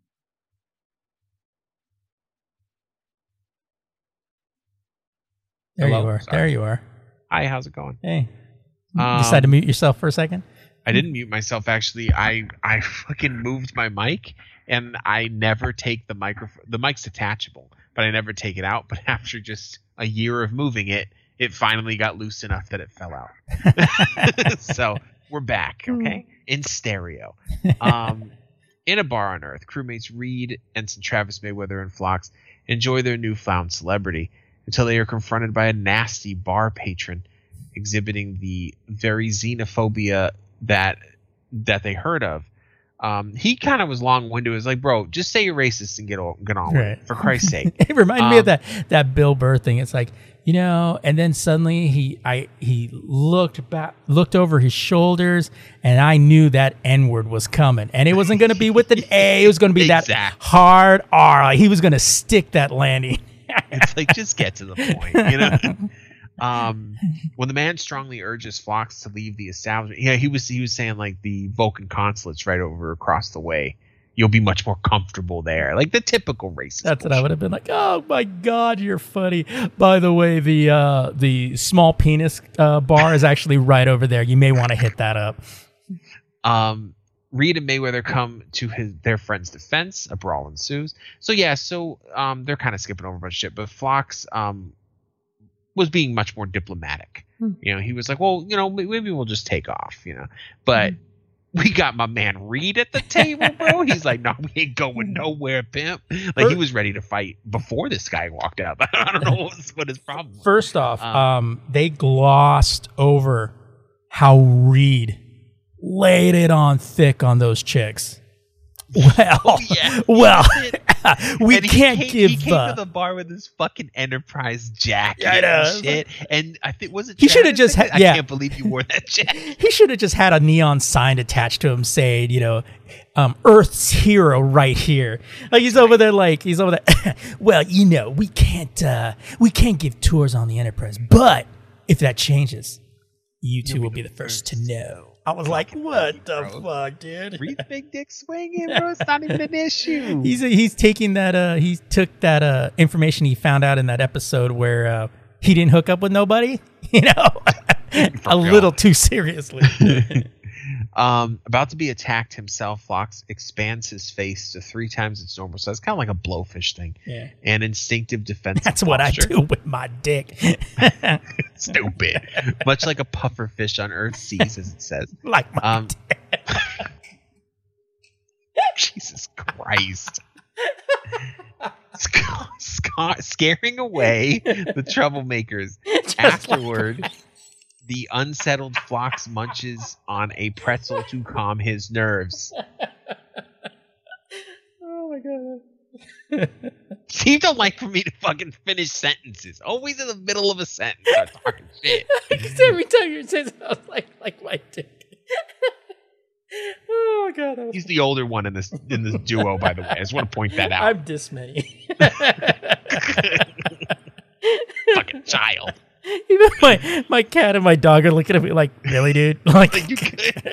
There Hello? you are. Sorry. There you are. Hi, how's it going? Hey. Um, Decide to mute yourself for a second? I didn't mute myself. Actually, I I fucking moved my mic, and I never take the microphone. The mic's detachable, but I never take it out. But after just a year of moving it, it finally got loose enough that it fell out. So we're back, okay, in stereo. Um, in a bar on Earth, crewmates Reed, Ensign Travis Mayweather, and Phlox enjoy their newfound celebrity until they are confronted by a nasty bar patron exhibiting the very xenophobia that that they heard of. Um, he kind of was long-winded. It was like, bro, just say you're racist and get, o- get on with Right. it, for Christ's sake. It reminded Um, me of that that Bill Burr thing. It's like, you know, and then suddenly he I he looked back looked over his shoulders and I knew that N-word was coming. And it wasn't gonna be with an A, it was gonna be that Exactly. hard R. Like, he was gonna stick that landing. It's like, just get to the point, you know? Um, when the man strongly urges Phlox to leave the establishment, yeah, he was he was saying like the Vulcan consulate's right over across the way. You'll be much more comfortable there, like the typical racist. That's what I would have been like. Oh my God, you're funny. By the way, the uh, the small penis uh, bar is actually right over there. You may want to hit that up. Um, Reed and Mayweather come to his their friend's defense. A brawl ensues. So yeah, so um, they're kind of skipping over a bunch of shit. But Phlox um was being much more diplomatic. Hmm. You know, he was like, well, you know, maybe we'll just take off. You know, but. Hmm. We got my man Reed at the table, bro. He's like, no, we ain't going nowhere, pimp. Like, he was ready to fight before this guy walked out. I don't know what, was, what his problem was. First off, Um, um, they glossed over how Reed laid it on thick on those chicks. Well, yeah. well, we And he can't came, give He came up. to the bar with his fucking Enterprise jacket I know. and shit. And I think, was it He shoulda Travis just that- had- yeah. I can't believe you wore that jacket. He should have just had a neon sign attached to him saying, you know, um, Earth's hero right here. Like, he's over there, like, he's over there. Well, you know, we can't, uh, we can't give tours on the Enterprise, but if that changes, you two will be the first to know. I was like, what the bro. fuck, dude? Reed's big dick swinging, bro. It's not even an issue. He's he's taking that uh he took that uh information he found out in that episode where uh he didn't hook up with nobody, you know, a little too seriously. Um, about to be attacked himself, Phlox expands his face to three times its normal size, kind of like a blowfish thing. Yeah. And instinctive defensive That's what I posture. do with my dick. Stupid. Much like a puffer fish on Earth's seas, as it says. Like my Um, Jesus Christ. Sc- sc- scaring away the troublemakers Afterward, like the unsettled Phlox munches on a pretzel to calm his nerves. Oh my god. Steve don't like for me to fucking finish sentences. Always in the middle of a sentence, start talking shit. Every time you say that, I was like, like my dick. Oh god. Was... He's the older one in this in this duo, by the way. I just want to point that out. I'm dismay. Fucking child. Even my my cat and my dog are looking at me like, really, dude? Like, you could.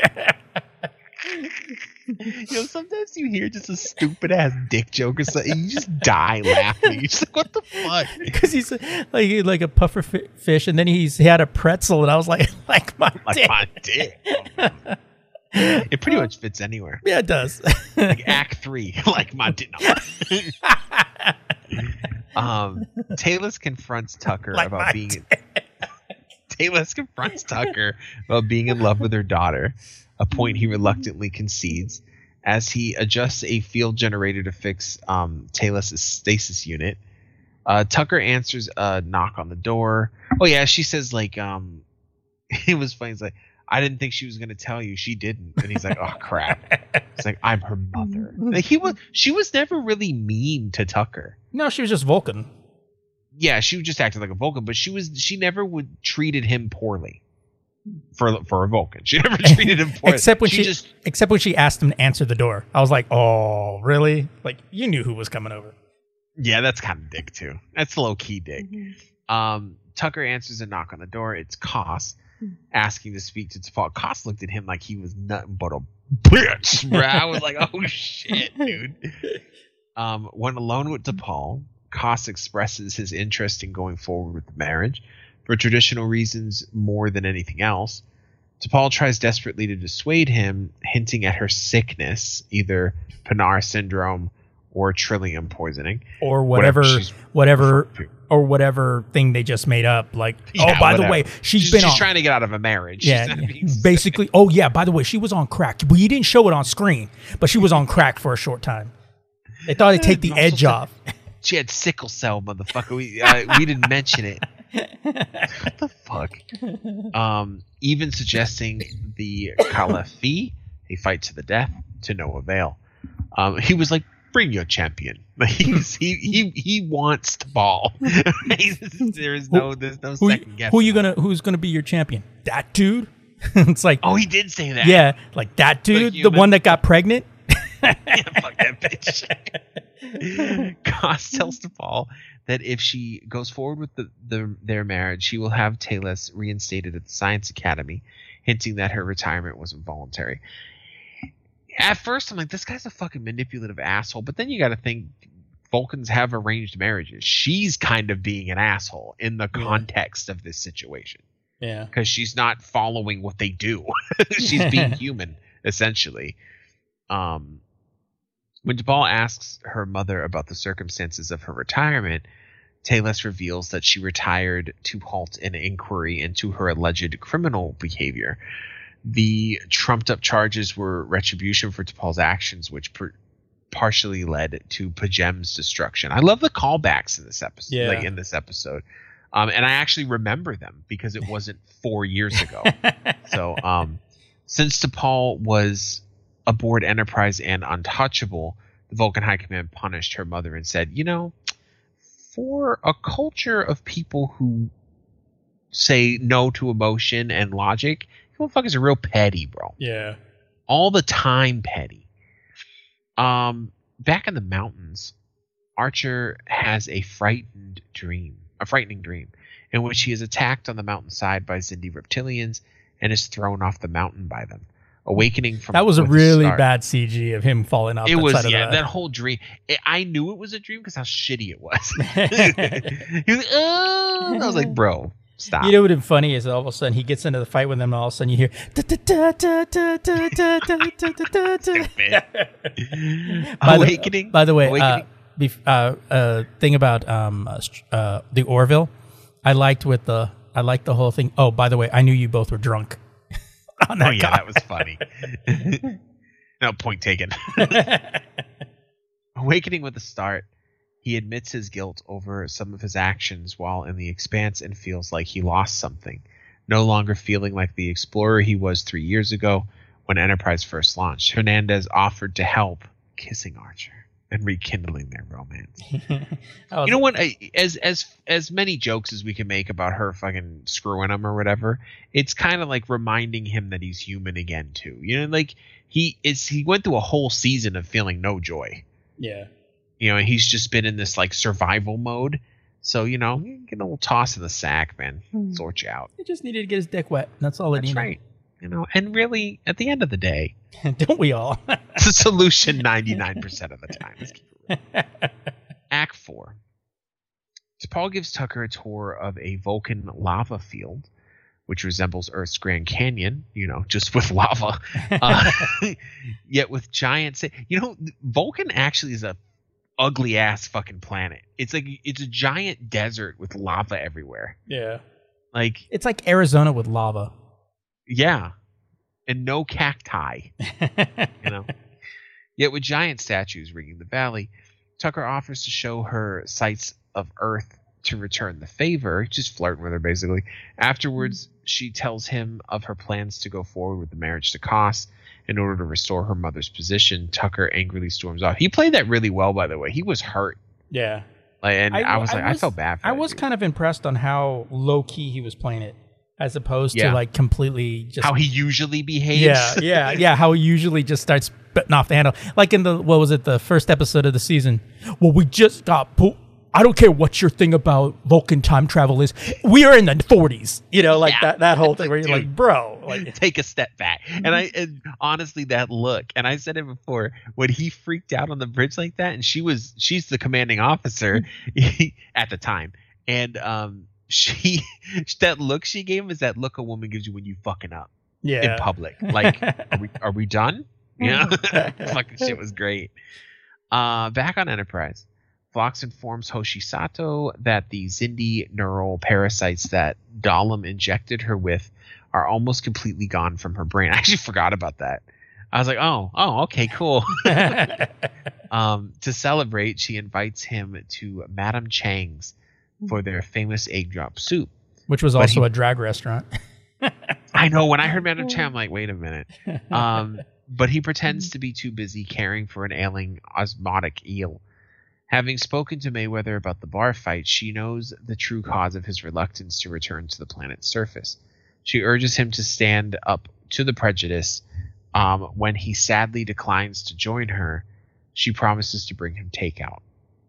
You know, sometimes you hear just a stupid ass dick joke or something, and you just die laughing. You're just like, what the fuck? Because he's like like a puffer fi- fish, and then he's he had a pretzel, and I was like, like my like dick. my dick. It pretty much fits anywhere. Yeah, it does. Like Act Three, like my dick. No. um, Taylor confronts Tucker like about being. Taylor confronts Tucker about being in love with her daughter. A point he reluctantly concedes as he adjusts a field generator to fix um, Taylor's stasis unit. Uh, Tucker answers a knock on the door. Oh yeah, she says like um, it was funny. It's like, I didn't think she was gonna tell you. She didn't, and he's like, oh crap. It's like, I'm her mother. Like he was. She was never really mean to Tucker. No, she was just Vulcan. Yeah, she just acted like a Vulcan, but she was. She never would treated him poorly. For for a Vulcan, she never treated him poorly. except when she, she just except when she asked him to answer the door. I was like, oh, really? Like you knew who was coming over. Yeah, that's kind of dick too. That's low key dick. Mm-hmm. Um, Tucker answers a knock on the door. It's Koss asking to speak to T'Pol. Koss looked at him like he was nothing but a bitch, bro. I was like, oh shit, dude. Um, when alone with T'Pol, Koss expresses his interest in going forward with the marriage. For traditional reasons more than anything else. T'Pol tries desperately to dissuade him, hinting at her sickness, either Pinar syndrome or trillium poisoning. Or whatever, whatever, or whatever thing they just made up. Like, yeah, oh, by whatever. the way, she's, she's been she's on... trying to get out of a marriage. Yeah, basically. Oh, yeah, by the way, she was on crack. Well, you didn't show it on screen, but she was on crack for a short time. They thought it'd take the edge off. She had sickle cell, motherfucker. We, uh, we didn't mention it. What the fuck? Um, even suggesting the Khalifi, a fight to the death, to no avail. Um, he was like, "Bring your champion." He's, he he he wants to ball. There is no there's no who, second guess. Who are you gonna Who's gonna be your champion? That dude? It's like, oh, he did say that. Yeah, like that dude, the, the one that got pregnant. Yeah, fuck that bitch. Koss tells T'Pol that if she goes forward with the, the their marriage, she will have Talos reinstated at the Science Academy, hinting that her retirement was involuntary. At first, I'm like, this guy's a fucking manipulative asshole. But then you got to think, Vulcans have arranged marriages. She's kind of being an asshole in the yeah. context of this situation. Yeah, because she's not following what they do. She's being human, essentially. Um. When T'Pol asks her mother about the circumstances of her retirement, Talos reveals that she retired to halt an inquiry into her alleged criminal behavior. The trumped-up charges were retribution for T'Pol's actions, which per- partially led to Pajem's destruction. I love the callbacks in this episode. Yeah. Like in this episode, um, and I actually remember them because it wasn't four years ago. So, um, since T'Pol was aboard Enterprise and untouchable, the Vulcan High Command punished her mother and said, you know, for a culture of people who say no to emotion and logic, you motherfuckers are real petty, bro. Yeah. All the time petty. Um, back in the mountains, Archer has a frightened dream, a frightening dream, in which he is attacked on the mountainside by Xindi reptilians and is thrown off the mountain by them. Awakening from that was a really bad C G of him falling off. It that was side yeah, of the... that whole dream. It, I knew it was a dream because how shitty it was. He was like, oh, I was like, bro, stop. You know what would be funny is all of a sudden he gets into the fight with them, and all of a sudden you hear. Awakening. By the way, Awakening. uh, bef- uh, uh, thing about um, uh, the Orville, I liked with the I liked the whole thing. Oh, by the way, I knew you both were drunk. On that oh yeah, car. that was funny. No, point taken. Awakening with the start, He admits his guilt over some of his actions while in the Expanse and feels like he lost something, no longer feeling like the explorer he was three years ago when Enterprise first launched. Hernandez offered to help, kissing Archer and rekindling their romance. You know what? I, as as as many jokes as we can make about her fucking screwing him or whatever, it's kind of like reminding him that he's human again too. You know, like he is. He went through a whole season of feeling no joy. Yeah. You know, he's just been in this like survival mode. So you know, get a little toss in the sack, man. Hmm. Sort you out. He just needed to get his dick wet. That's all it That's needed. right. You know, and really, at the end of the day, don't we all? it's a solution ninety-nine percent of the time. Let's keep it real. Act four. T'Pol gives Tucker a tour of a Vulcan lava field, which resembles Earth's Grand Canyon, you know, just with lava. Uh, yet with giant... Sa- you know, Vulcan actually is a ugly-ass fucking planet. It's like it's a giant desert with lava everywhere. Yeah. Like it's like Arizona with lava. Yeah. And no cacti. You know. Yet with giant statues ringing the valley, Tucker offers to show her sights of Earth to return the favor, just flirting with her basically. Afterwards, she tells him of her plans to go forward with the marriage to Koss in order to restore her mother's position. Tucker angrily storms off. He played that really well, by the way. He was hurt. Yeah. Like, and I, I was like, I, was, I felt bad for I that was dude. kind of impressed on how low key he was playing it, as opposed Yeah. to like completely just how he usually behaves. Yeah, yeah, yeah. How he usually just starts spitting off the handle, like in the what was it, the first episode of the season? Well, we just got. Po- I don't care what your thing about Vulcan time travel is. We are in the forties, you know, like Yeah. that that whole thing where you're Dude. like, bro, like Take a step back. And I and honestly that look, and I said it before, when he freaked out on the bridge like that, and she was she's the commanding officer at the time, and um she that look she gave him is that look a woman gives you when you fucking up yeah, in public. Like, are we are we done? Yeah. Fucking shit was great. Uh back on Enterprise, Phlox informs Hoshi Sato that the Xindi neural parasites that Dahlem injected her with are almost completely gone from her brain. I actually forgot about that. I was like, oh, oh, okay, cool. um, to celebrate, she invites him to Madame Chang's for their famous egg drop soup. which was But also he- a drag restaurant. I know. When I heard Madame Chang, I'm like, wait a minute. Um, but he pretends to be too busy caring for an ailing osmotic eel. Having spoken to Mayweather about the bar fight, she knows the true cause of his reluctance to return to the planet's surface. She urges him to stand up to the prejudice. Um, when he sadly declines to join her, she promises to bring him takeout.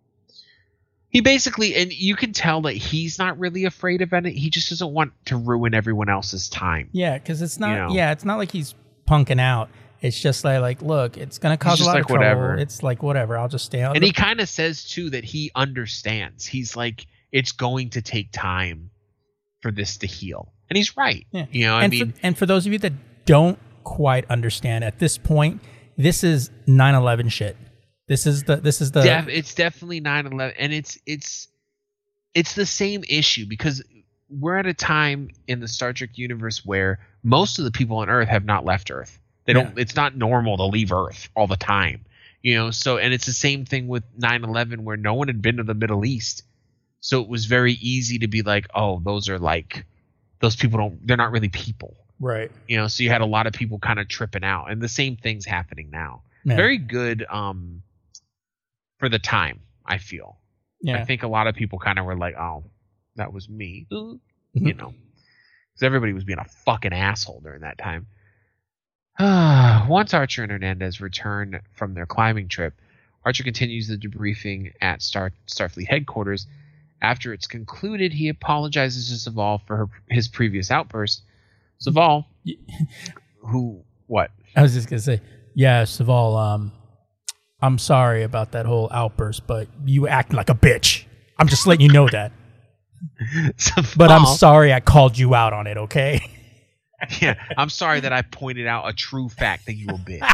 He basically, and you can tell that he's not really afraid of it. He just doesn't want to ruin everyone else's time. Yeah, because it's not. You know. Yeah, it's not like he's punking out. It's just like, like, look, it's gonna cause a just lot like, of trouble. whatever. It's like whatever. I'll just stay out. And the- he kind of says too that he understands. He's like, it's going to take time for this to heal, and he's right. Yeah. You know, I and mean, for, and for those of you that don't quite understand at this point, this is nine eleven shit. This is the. This is the. def- it's definitely nine eleven, and it's it's it's the same issue because we're at a time in the Star Trek universe where most of the people on Earth have not left Earth. They don't. Yeah. It's not normal to leave Earth all the time, you know. So, and it's the same thing with nine eleven, where no one had been to the Middle East, so it was very easy to be like, "Oh, those are like, those people don't. They're not really people." Right. You know. So you had a lot of people kind of tripping out, and the same thing's happening now. Yeah. Very good um, for the time. I feel. Yeah. I think a lot of people kind of were like, "Oh, that was me," you know, because everybody was being a fucking asshole during that time. Once Archer and Hernandez return from their climbing trip, Archer continues the debriefing at Star Starfleet headquarters. After it's concluded, he apologizes to Saval for her, his previous outburst. Saval, who, what? I was just gonna say, yeah, Saval. Um, I'm sorry about that whole outburst, but you act like a bitch. I'm just letting you know that. Saval, But I'm sorry I called you out on it. Okay. Yeah, I'm sorry that I pointed out a true fact that you a bitch.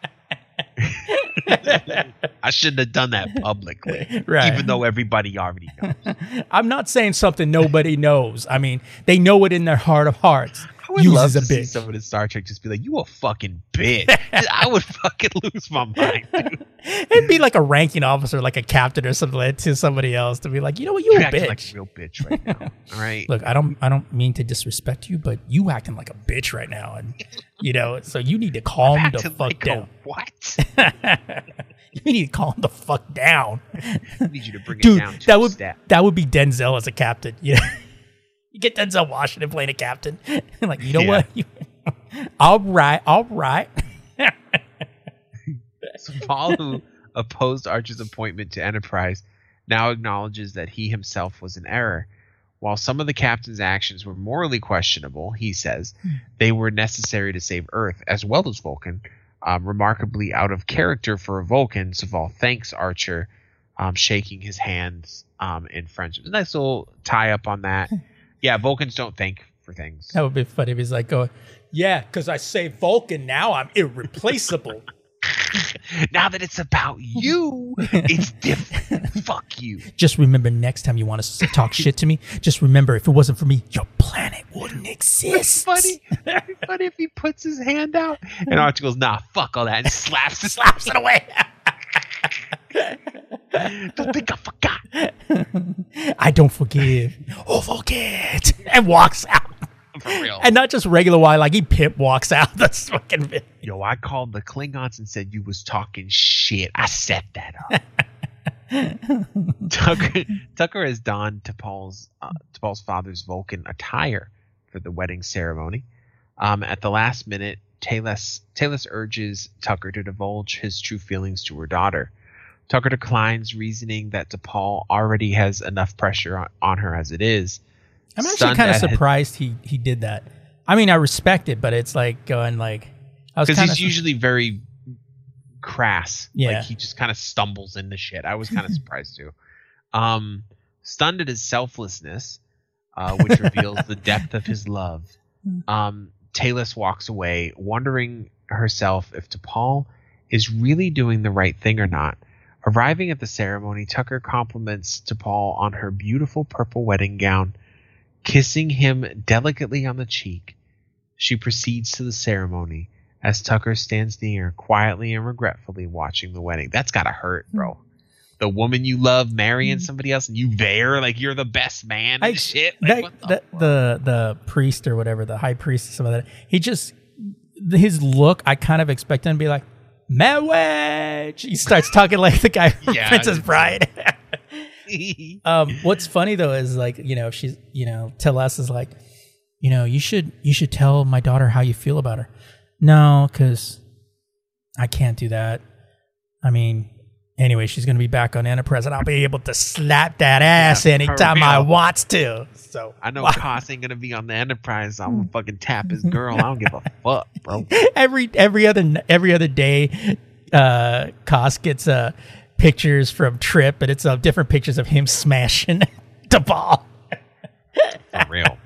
I shouldn't have done that publicly, Right. even though everybody already knows. I'm not saying something nobody knows. I mean, they know it in their heart of hearts. I would love Uses to a see bitch. someone in Star Trek just be like, "You a fucking bitch." I would fucking lose my mind, dude. It'd be like a ranking officer, like a captain or something like that, to somebody else to be like, you know what, you You're a acting bitch. like a real bitch right now. All right. Look, I don't, I don't mean to disrespect you, but you acting like a bitch right now, and you know, so you need to calm I'm the acting fuck like a down. what? You need to calm the fuck down, I need you to bring dude. it down to that a would step. that would be Denzel as a captain. You know, you get Denzel Washington playing a captain, like you know Yeah. what? You, all right, all right. So Paul, who opposed Archer's appointment to Enterprise, now acknowledges that he himself was in error. While some of the captain's actions were morally questionable, he says, they were necessary to save Earth as well as Vulcan. Um, remarkably out of character for a Vulcan, Saval thanks Archer, um, shaking his hands um, in friendship. A nice little tie up on that. Yeah, Vulcans don't thank for things. That would be funny if he's like, going, yeah, because I say Vulcan now, I'm irreplaceable. Now that it's about you, it's different. Fuck you. Just remember, next time you want to talk shit to me, just remember, if it wasn't for me, your planet wouldn't exist. It's funny. It'd be funny if he puts his hand out and Archer goes, nah, fuck all that, and slaps it, Slaps it away. Don't think I forgot. I don't forgive or forget. And walks out. For real. And not just regular Y, like he pimp walks out. That's fucking. Yo, I called the Klingons and said you was talking shit. I set that up. Tucker, Tucker has donned T'Pol's, uh, T'Pol's father's Vulcan attire for the wedding ceremony. Um, at the last minute, Talos, Talos urges Tucker to divulge his true feelings to her daughter. Tucker declines, reasoning that T'Pol already has enough pressure on, on her as it is. I'm actually Stunned kind of at his- surprised he, he did that. I mean, I respect it, but it's like going like. I was Because kind he's of usually very crass. Yeah. Like he just kind of stumbles into shit. I was kind of surprised too. Um, stunned at his selflessness, uh, which reveals the depth of his love. Um, Talos walks away, wondering herself if T'Pol is really doing the right thing or not. Arriving at the ceremony, Tucker compliments T'Pol on her beautiful purple wedding gown. Kissing him delicately on the cheek, she proceeds to the ceremony as Tucker stands near, quietly and regretfully watching the wedding. That's gotta hurt, bro. The woman you love marrying somebody else, and you there like you're the best man and I, shit. Like, that, what the, the, the the priest or whatever, the high priest or some of that. He just his look. I kind of expect him to be like marriage. He starts talking like the guy from Yeah, Princess I- Bride. um, what's funny though is like, you know, she's, you know, Talos is like, you know, you should you should tell my daughter how you feel about her. No, because I can't do that. I mean, anyway, she's gonna be back on Enterprise, and I'll be able to slap that ass Yeah, anytime for I real. want to. So I know wow. Koss ain't gonna be on the Enterprise. I'm gonna fucking tap his girl. I don't give a fuck, bro. every every other every other day, uh, Koss gets uh pictures from Trip, and it's uh, different pictures of him smashing the ball. For real.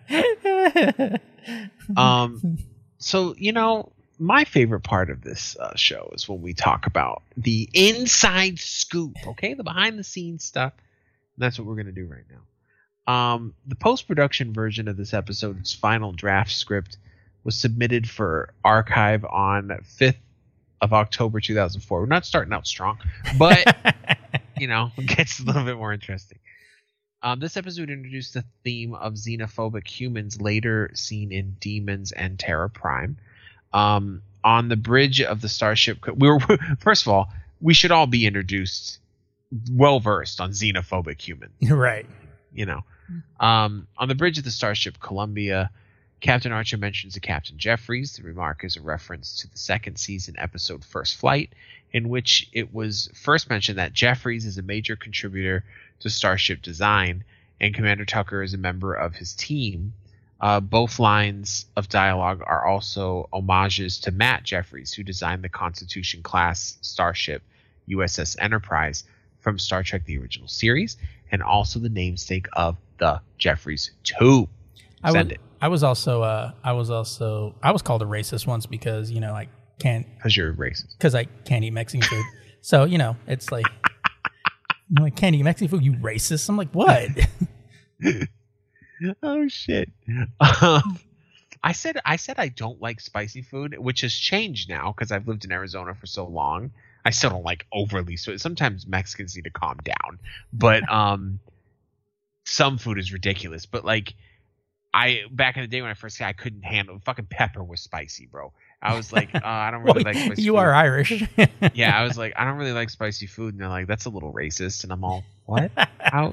Um, so, you know, my favorite part of this uh, show is when we talk about the inside scoop, okay? The behind the scenes stuff. And that's what we're going to do right now. Um, the post-production version of this episode's final draft script was submitted for archive on fifth of October two thousand four. We're not starting out strong, but, you know, it gets a little bit more interesting. Um, this episode introduced the theme of xenophobic humans later seen in Demons and Terra Prime. Um, on the bridge of the starship, we were first of all, we should all be introduced, well versed on xenophobic humans, Right. you know. Um, on the bridge of the starship Columbia, Captain Archer mentions a Captain Jeffries. The remark is a reference to the second season episode First Flight, in which it was first mentioned that Jeffries is a major contributor to starship design, and Commander Tucker is a member of his team. Uh, both lines of dialogue are also homages to Matt Jeffries, who designed the Constitution-class starship U S S Enterprise from Star Trek the original series, and also the namesake of the Jeffries two. I Send was, it. I was also, uh, I was also, I was called a racist once because, you know, I can't, Because you're racist. because I can't eat Mexican food. So, you know, it's like, I'm like, can't eat Mexican food, you racist? I'm like, what? Oh shit. Um, I said I said I don't like spicy food, which has changed now because I've lived in Arizona for so long. I still don't like overly sweet. Sometimes Mexicans need to calm down, but um, some food is ridiculous. But like, I back in the day when I first got, I couldn't handle fucking pepper was spicy, bro. I was like, uh, I don't really well, like spicy you food. are Irish. Yeah, I was like, I don't really like spicy food, and they're like, that's a little racist, and I'm all, what? How?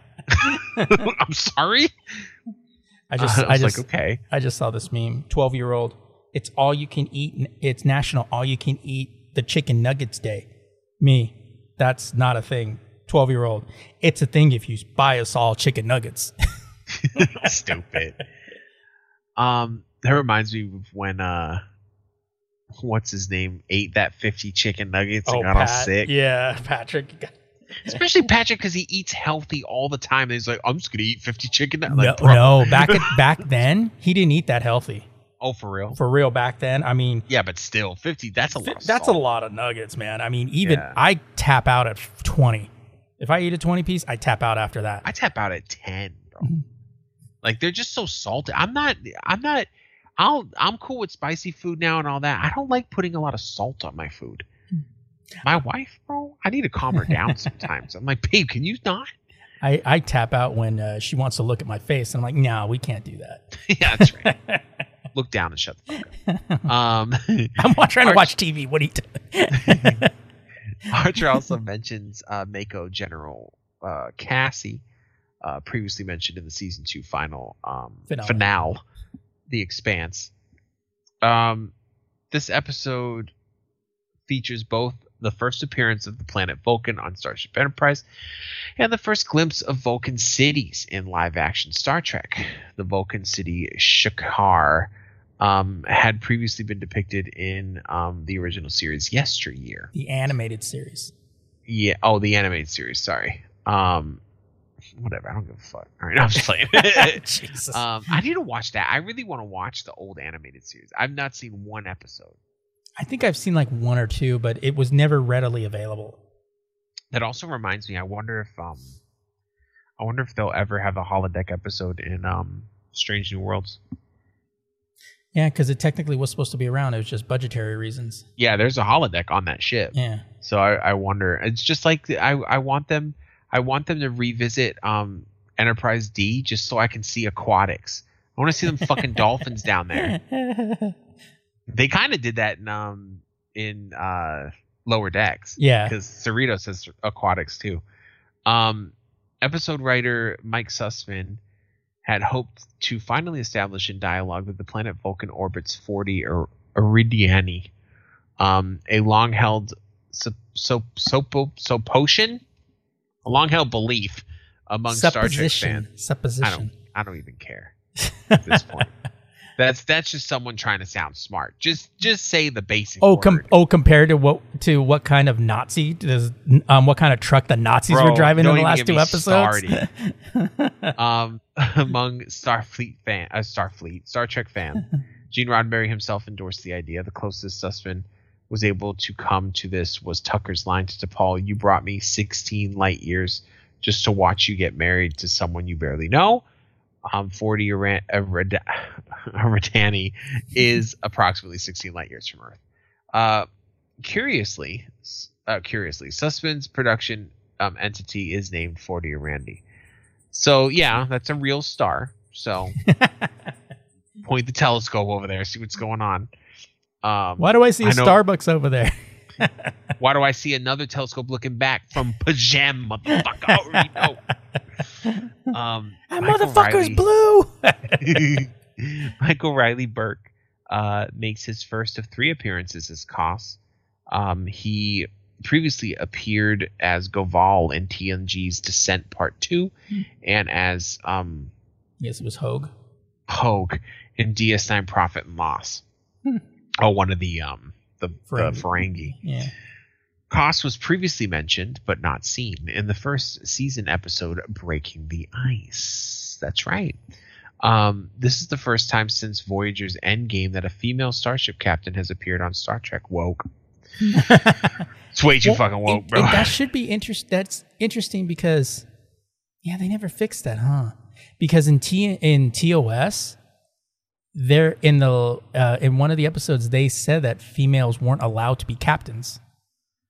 I'm sorry. I just, uh, I, I was just, like, okay. I just saw this meme. twelve year old. It's all you can eat. It's national all you can eat the chicken nuggets day. Me, that's not a thing. twelve year old. It's a thing if you buy us all chicken nuggets. Stupid. Um, that reminds me of when uh, what's his name ate that fifty chicken nuggets and oh, got Pat, all sick. Yeah, Patrick. Especially Patrick, because he eats healthy all the time. And he's like, I'm just gonna eat fifty chicken nuggets. No, like, bro. no. Back at, back then, he didn't eat that healthy. Oh, for real? For real, back then. I mean, yeah, but still, fifty. That's a lot. Of that's salt. a lot of nuggets, man. I mean, even Yeah. I tap out at twenty. If I eat a twenty piece, I tap out after that. I tap out at ten, bro. Like they're just so salty. I'm not. I'm not. I'll. I'm cool with spicy food now and all that. I don't like putting a lot of salt on my food. My wife, bro, I need to calm her down sometimes. I'm like, babe, can you not? I, I tap out when uh, she wants to look at my face, and I'm like, no, we can't do that. Yeah, that's right. Look down and shut the fuck up. Um, I'm trying to Arch- watch T V. What are you doing? Archer also mentions uh, Mako General uh, Cassie, uh, previously mentioned in the season two final um, Finale. finale, The Expanse. Um, this episode features both the first appearance of the planet Vulcan on Starship Enterprise and the first glimpse of Vulcan cities in live-action Star Trek. The Vulcan city Shakar um, had previously been depicted in um, the original series Yesteryear. The animated series. Yeah. Oh, the animated series. Sorry. Um, whatever. I don't give a fuck. All right, I'm just playing. Jesus. Um, I need to watch that. I really want to watch the old animated series. I've not seen one episode. I think I've seen like one or two, but it was never readily available. That also reminds me. I wonder if um, I wonder if they'll ever have a holodeck episode in um, Strange New Worlds. Yeah, because it technically was supposed to be around. It was just budgetary reasons. Yeah, there's a holodeck on that ship. Yeah. So I, I wonder. It's just like I, I want them. I want them to revisit um, Enterprise D just so I can see aquatics. I want to see them fucking dolphins down there. They kind of did that in um in uh, Lower Decks. Yeah. Because Cerritos says aquatics too. Um, episode writer Mike Sussman had hoped to finally establish in dialogue that the planet Vulcan orbits forty or Iridiani, um, a long-held so so so so potion, a long-held belief among Star Trek fans. Supposition. I don't. I don't even care at this point. That's that's just someone trying to sound smart. Just just say the basic. Oh, word. com- oh, compared to what to what kind of Nazi does um what kind of truck the Nazis Bro, were driving in don't the even last get two me episodes? started. um, among Starfleet fan, uh, Starfleet, Star Trek fan, Gene Roddenberry himself endorsed the idea. The closest Sussman was able to come to this was Tucker's line to T'Pol: "You brought me sixteen light years just to watch you get married to someone you barely know." Um, forty Eridani is approximately sixteen light years from Earth. Uh, curiously, uh, curiously, Sussman's production um, entity is named forty Eridani. So yeah, that's a real star. So point the telescope over there, see what's going on. Um, Why do I see a I know, Starbucks over there? Why do I see another telescope looking back from Pajam, motherfucker? I already know. Um, that Michael motherfucker's Riley, blue. Michael Riley Burke uh, makes his first of three appearances as Koss. Um, he previously appeared as Goval in T N G's Descent Part two and as um, yes, it was Hogue. Hogue in D S nine Profit and Loss. Hmm. Oh, one of the um the Ferengi. The Ferengi. Yeah. Koss was previously mentioned but not seen in the first season episode Breaking the Ice. That's right. Um, this is the first time since Voyager's Endgame that a female starship captain has appeared on Star Trek. Woke. It's way too well, fucking woke, it, bro. It, that should be interest. That's interesting because, yeah, they never fixed that, huh? Because in T in T O S, there in the uh, in one of the episodes they said that females weren't allowed to be captains.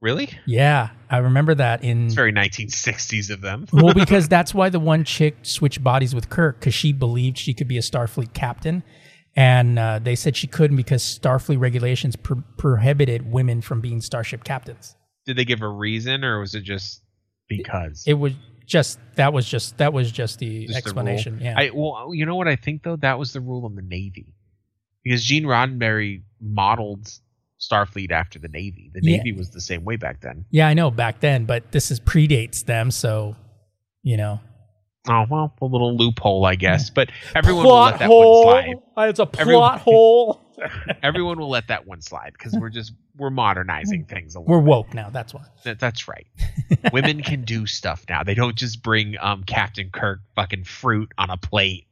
Really? Yeah, I remember that in. It's very nineteen sixties of them. Well, because that's why the one chick switched bodies with Kirk, because she believed she could be a Starfleet captain. And uh, they said she couldn't because Starfleet regulations pro- prohibited women from being starship captains. Did they give a reason, or was it just because? It, it was just that was just that was just the just explanation. The yeah. I, well, you know what I think though? That was the rule in the Navy, because Gene Roddenberry modeled Starfleet after the Navy. The Navy yeah. was the same way back then. Yeah, I know back then, but this is predates them, so you know. Oh, well, a little loophole, I guess. But everyone plot will let that hole. one slide. It's a plot everyone, hole. Everyone will let that one slide because we're just we're modernizing things a little We're bit. woke now, that's why. That, that's right. Women can do stuff now. They don't just bring um, Captain Kirk fucking fruit on a plate.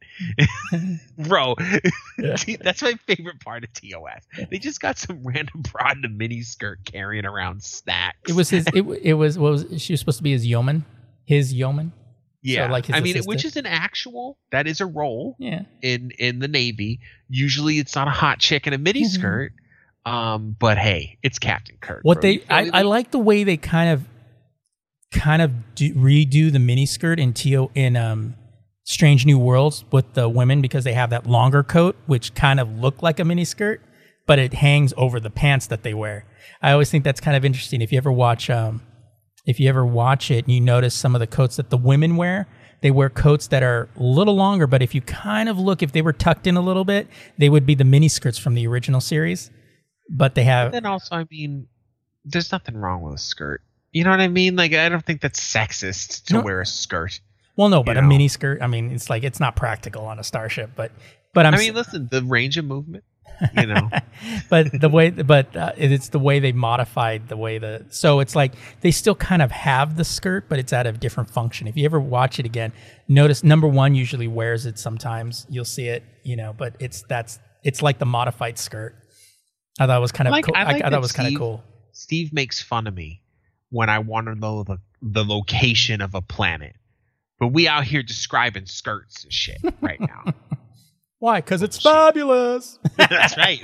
Bro, that's my favorite part of T O S. They just got some random broad in a mini skirt carrying around snacks. It was his. It, it was what was she was supposed to be his yeoman? His yeoman. Yeah, so like his I mean, assistant. which is an actual that is a role. Yeah. In in the Navy, usually it's not a hot chick in a mini skirt. Mm-hmm. Um, but hey, it's Captain Kirk. What bro. they I, I like the way they kind of kind of do, redo the mini skirt in T O in um Strange New Worlds with the women, because they have that longer coat which kind of look like a mini skirt, but it hangs over the pants that they wear. I always think that's kind of interesting. If you ever watch um if you ever watch it and you notice some of the coats that the women wear, they wear coats that are a little longer, but if you kind of look, if they were tucked in a little bit, they would be the mini skirts from the original series. But they have. But then also, I mean, there's nothing wrong with a skirt. You know what I mean? Like, I don't think that's sexist to no. wear a skirt. Well, no, but you a know? mini skirt, I mean, it's like, it's not practical on a starship, but, but I'm. I mean, listen, the range of movement, you know. But the way, but uh, it's the way they modified the way the, so it's like they still kind of have the skirt, but it's at a different function. If you ever watch it again, notice number one usually wears it sometimes. You'll see it, you know, but it's, that's, it's like the modified skirt. I thought it was kind of like, cool. I, like I, I thought it was kind of cool. Steve makes fun of me when I want to know the, the location of a planet. But we out here describing skirts and shit right now. Why? Because it's fabulous. That's right.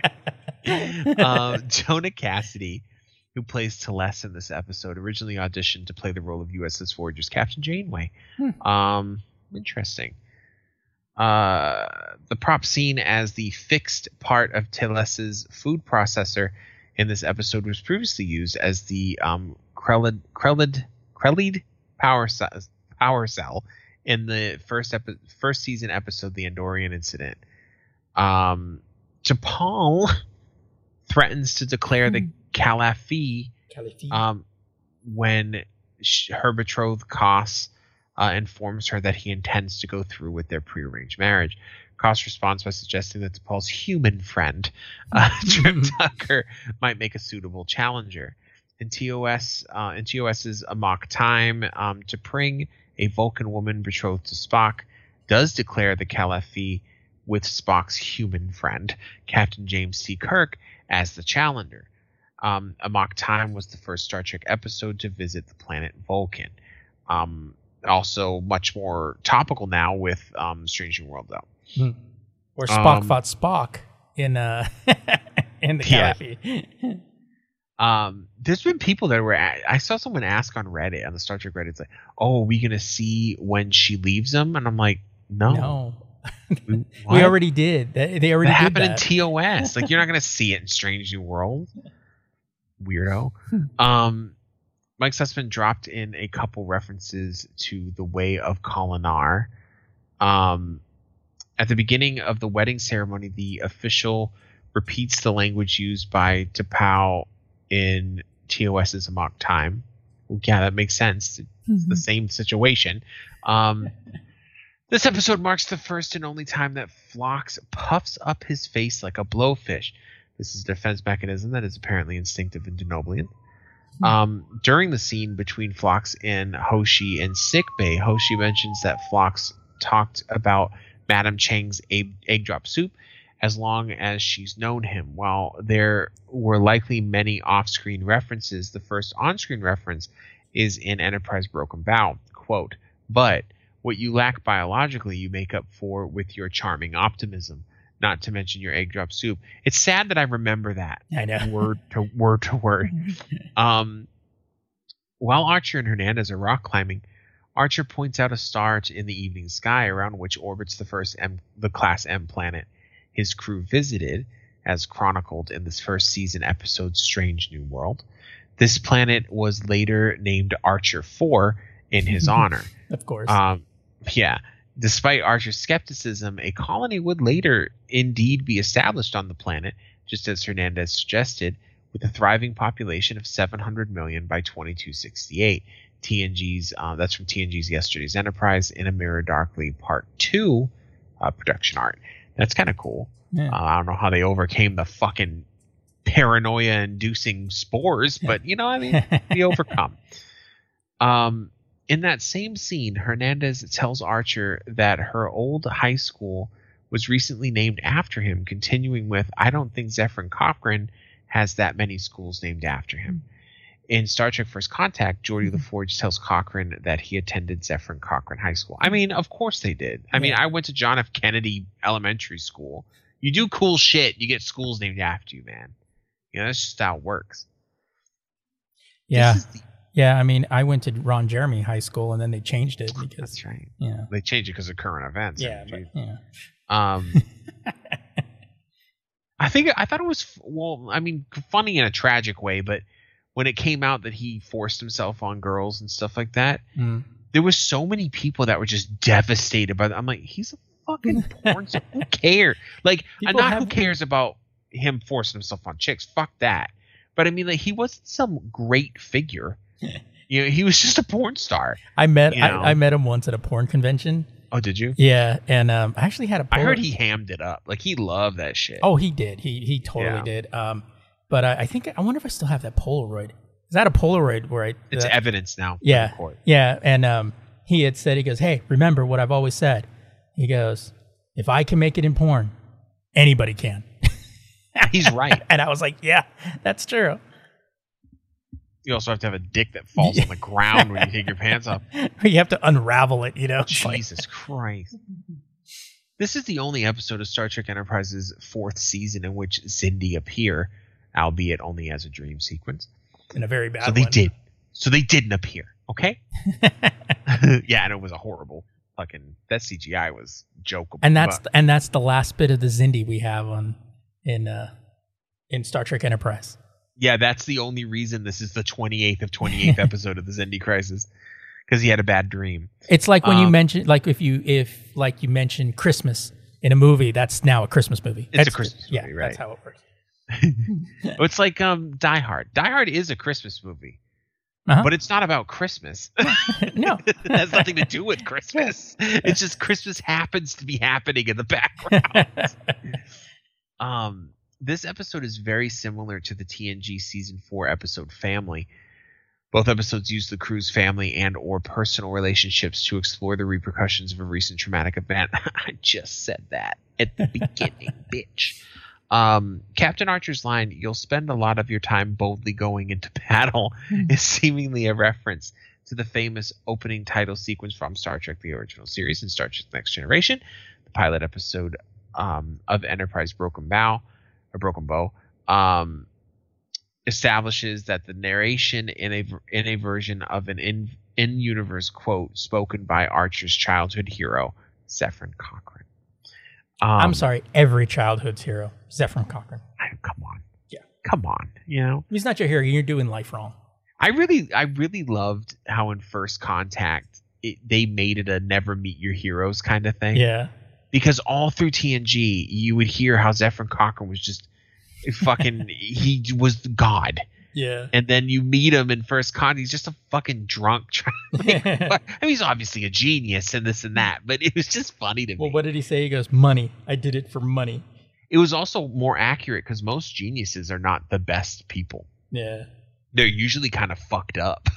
uh, Jonah Cassidy, who plays Teles in this episode, originally auditioned to play the role of U S S Voyager's Captain Janeway. Hmm. Um, interesting. Uh, the prop seen as the fixed part of Teles's food processor in this episode was previously used as the um, Krellid, Krellid, Krellid power, ce- power cell in the first epi- first season episode, The Andorian Incident. Um, T'Pol threatens to declare the Calafi um, when sh- her betrothed Kos uh, informs her that he intends to go through with their prearranged marriage. Kos responds by suggesting that T'Pol's human friend, uh, Trip Tucker, might make a suitable challenger. In T O S, uh, in TOS's Amok Time, um, T'Pring, a Vulcan woman betrothed to Spock, does declare the Calafi with Spock's human friend, Captain James T. Kirk, as the challenger. Um, Amok Time was the first Star Trek episode to visit the planet Vulcan. Um, also much more topical now with um, Strange New World, though. Hmm. Where Spock um, fought Spock in uh in the Calafi. Yeah. Um, there's been people that were at, I saw someone ask on Reddit, on the Star Trek Reddit, it's like, oh, are we gonna see when she leaves them? And I'm like, no, no, we, we already did. They, they already that did happened that. in T O S. Like, you're not gonna see it in Strange New World, weirdo. um, Mike Sussman dropped in a couple references to the Way of Kolinar. Um, at the beginning of the wedding ceremony, the official repeats the language used by T'Pau in TOS's Amok Time. Well, yeah, that makes sense. It's mm-hmm. the same situation. Um, this episode marks the first and only time that Phlox puffs up his face like a blowfish. This is a defense mechanism that is apparently instinctive in Denoblian. Mm-hmm. Um, during the scene between Phlox and Hoshi in sickbay, Hoshi mentions that Phlox talked about Madame Chang's egg, egg drop soup as long as she's known him. While there were likely many off-screen references, the first on-screen reference is in Enterprise Broken Bow. Quote, but what you lack biologically you make up for with your charming optimism. not to mention your egg drop soup. It's sad that I remember that. I know. Word to word to word. Um, while Archer and Hernandez are rock climbing, Archer points out a star in the evening sky around which orbits the first M, the Class M planet his crew visited, as chronicled in this first season episode Strange New World. This planet was later named Archer four in his honor. Of course. Um, yeah. Despite Archer's skepticism, a colony would later indeed be established on the planet, just as Hernandez suggested, with a thriving population of seven hundred million by twenty-two sixty-eight. T N G's uh, that's from T N G's Yesterday's Enterprise in A Mirror Darkly Part two uh, production art. That's kind of cool. Yeah. Uh, I don't know how they overcame the fucking paranoia-inducing spores, but you know, I mean, we overcome. Um, in that same scene, Hernandez tells Archer that her old high school was recently named after him, continuing with, "I don't think Zefram Cochrane has that many schools named after him." In Star Trek First Contact, Geordi LaForge tells Cochrane that he attended Zefram Cochrane High School. I mean, of course they did. I mean, Yeah. I went to John F. Kennedy Elementary School. You do cool shit, you get schools named after you, man. You know, that's just how it works. Yeah. This is the- Yeah, I mean, I went to Ron Jeremy High School, and then they changed it because That's right. Yeah. They changed it because of current events. Yeah, I but, mean, yeah. Um, I think I thought it was well. I mean, funny in a tragic way, but when it came out that he forced himself on girls and stuff like that, Mm. there was so many people that were just devastated by that. I'm like, he's a fucking porn star. Who cares? Like, People not have- who cares about him forcing himself on chicks. Fuck that. But I mean, like, he wasn't some great figure. You know, he was just a porn star. I met You know? I, I met him once at a porn convention. Oh, did you? Yeah, and um, I actually had a. I heard Polaroid- he hammed it up. Like, he loved that shit. Oh, he did. He he totally Yeah. did. Um, but I, I think I wonder if I still have that Polaroid. Is that a Polaroid where I? It's that- evidence now. Yeah, in court. yeah. And um, he had said, he goes, "Hey, remember what I've always said." He goes, "If I can make it in porn, anybody can." He's right. And I was like, "Yeah, that's true." You also have to have a dick that falls on the ground when you take your pants off. You have to unravel it, you know. It's like- Jesus Christ. This is the only episode of Star Trek Enterprise's fourth season in which Xindi appear, albeit only as a dream sequence. in a very bad So they one. did. So they didn't appear, okay? Yeah, and it was a horrible fucking... That C G I was jokeable. And that's but- and that's the last bit of the Xindi we have on in uh in Star Trek Enterprise. Yeah, that's the only reason this is the twenty-eighth of twenty-eighth episode of the Xindi Crisis. Because he had a bad dream. It's like when you Um, mention, like if you if like you mention Christmas in a movie, that's now a Christmas movie. It's That's- a Christmas yeah, movie, right? That's how it works. It's like um, Die Hard. Die Hard is a Christmas movie. Uh-huh. But it's not about Christmas. No. It has nothing to do with Christmas. It's just Christmas happens to be happening in the background. um, this episode is very similar to the T N G Season four episode Family. Both episodes use the crew's family and or personal relationships to explore the repercussions of a recent traumatic event. I just said that at the beginning, bitch. Um, Captain Archer's line, "You'll spend a lot of your time boldly going into battle," is seemingly a reference to the famous opening title sequence from Star Trek, the original series, and Star Trek Next Generation, the pilot episode um, of Enterprise Broken Bow, or Broken Bow, um, establishes that the narration in a in a version of an in in universe quote spoken by Archer's childhood hero, Zefram Cochrane. Um, I'm sorry, every childhood's hero, Zefram Cochrane. I- Come on. Yeah. Come on. You know? He's not your hero. You're doing life wrong. I really I really loved how in First Contact it, they made it a never meet your heroes kind of thing. Yeah. Because all through T N G you would hear how Zefram Cochrane was just fucking he was God. Yeah. And then you meet him in First Con, he's just a fucking drunk. Like, I mean, he's obviously a genius and this and that, but it was just funny to me. Well, what did he say? He goes, "Money. I did it for money." It was also more accurate because most geniuses are not the best people. Yeah. They're usually kind of fucked up.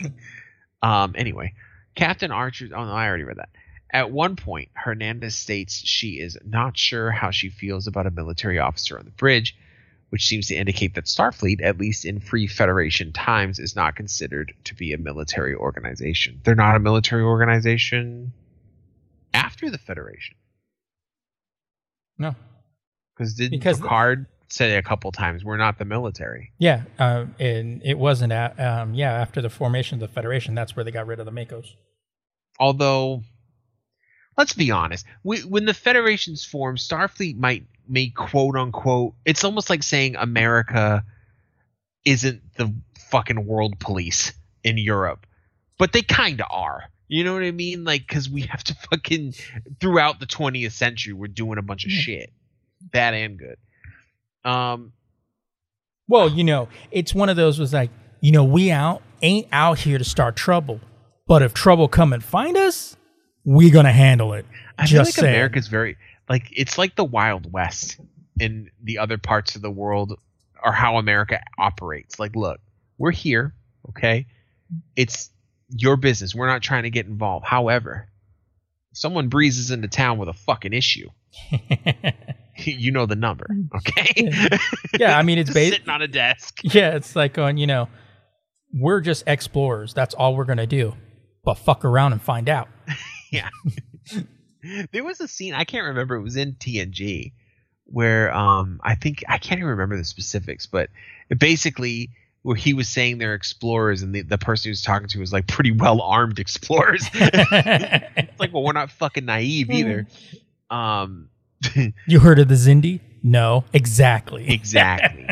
um. Anyway, Captain Archer. Oh no, I already read that. At one point, Hernandez states she is not sure how she feels about a military officer on the bridge, which seems to indicate that Starfleet, at least in free Federation times, is not considered to be a military organization. They're not a military organization after the Federation. No. Cause didn't Because the- Picard say a couple times, we're not the military? Yeah, uh, and it wasn't, at, um, yeah, after the formation of the Federation, that's where they got rid of the Makos. Although, let's be honest, we, when the Federation's formed, Starfleet might make quote unquote, it's almost like saying America isn't the fucking world police in Europe, but they kind of are. You know what I mean? Like, because we have to fucking, throughout the twentieth century, we're doing a bunch of shit, bad and good. Um, well, you know, it's one of those was like, you know, we out ain't out here to start trouble, but if trouble come and find us, we gonna handle it. I Just feel like saying. America's very like it's like the Wild West in the other parts of the world, or how America operates. Like, look, we're here, okay? It's your business. We're not trying to get involved. However, if someone breezes into town with a fucking issue, you know the number, okay? Yeah, I mean, it's based sitting on a desk. Yeah, it's like on, you know, we're just explorers. That's all we're gonna do. But fuck around and find out. Yeah. There was a scene, I can't remember, it was in T N G, where um I think I can't even remember the specifics, but it basically where he was saying they're explorers, and the, the person he was talking to was like pretty well armed explorers. It's like, well, we're not fucking naive either. Um You heard of the Xindi? No, exactly. Exactly.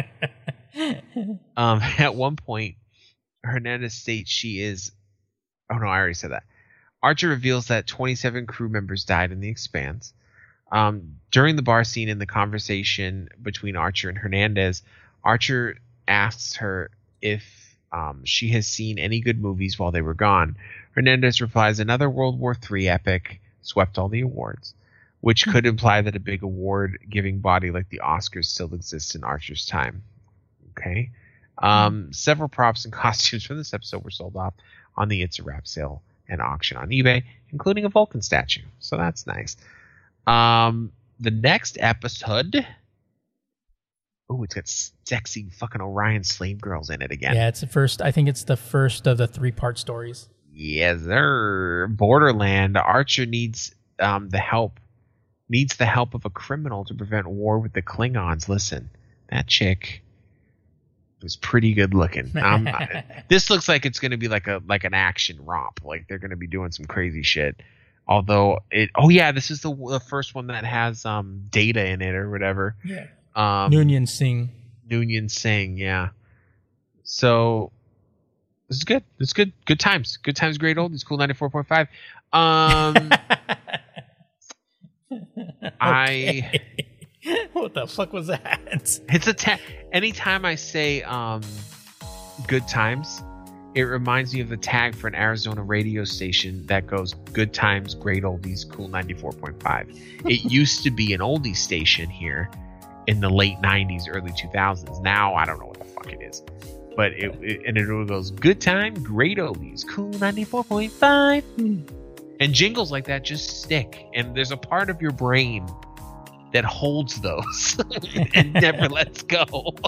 um at one point Hernandez states she is oh no, I already said that. Archer reveals that twenty-seven crew members died in the Expanse. Um, during the bar scene in the conversation between Archer and Hernandez, Archer asks her if um, she has seen any good movies while they were gone. Hernandez replies, another World War Three epic swept all the awards, which could imply that a big award-giving body like the Oscars still exists in Archer's time. Okay. Um, several props and costumes from this episode were sold off on the It's a Wrap sale and auction on eBay, including a Vulcan statue. So that's nice. Um, the next episode, oh, it's got sexy fucking Orion slave girls in it again. Yeah, it's the first. I think it's the first of the three-part stories. Yes, sir. Borderland. Archer needs um the help. Needs the help of a criminal to prevent war with the Klingons. Listen, that chick was pretty good looking. Um, I, this looks like it's going to be like a like an action romp. Like they're going to be doing some crazy shit. Although it, oh yeah, this is the, the first one that has um Data in it or whatever. Yeah. Um, Noonien Singh. Noonien Singh, yeah. So this is good. It's good. Good times. Good times. Great oldies. Cool ninety-four point five. Um, I. What the fuck was that? It's a ta- anytime I say um, good times, it reminds me of the tag for an Arizona radio station that goes good times, great oldies, cool ninety-four point five. It used to be an oldie station here in the late nineties, early two thousands. Now I don't know what the fuck it is, but it, it and it goes good time, great oldies, cool ninety-four point five, and jingles like that just stick. And there's a part of your brain that holds those and never lets go.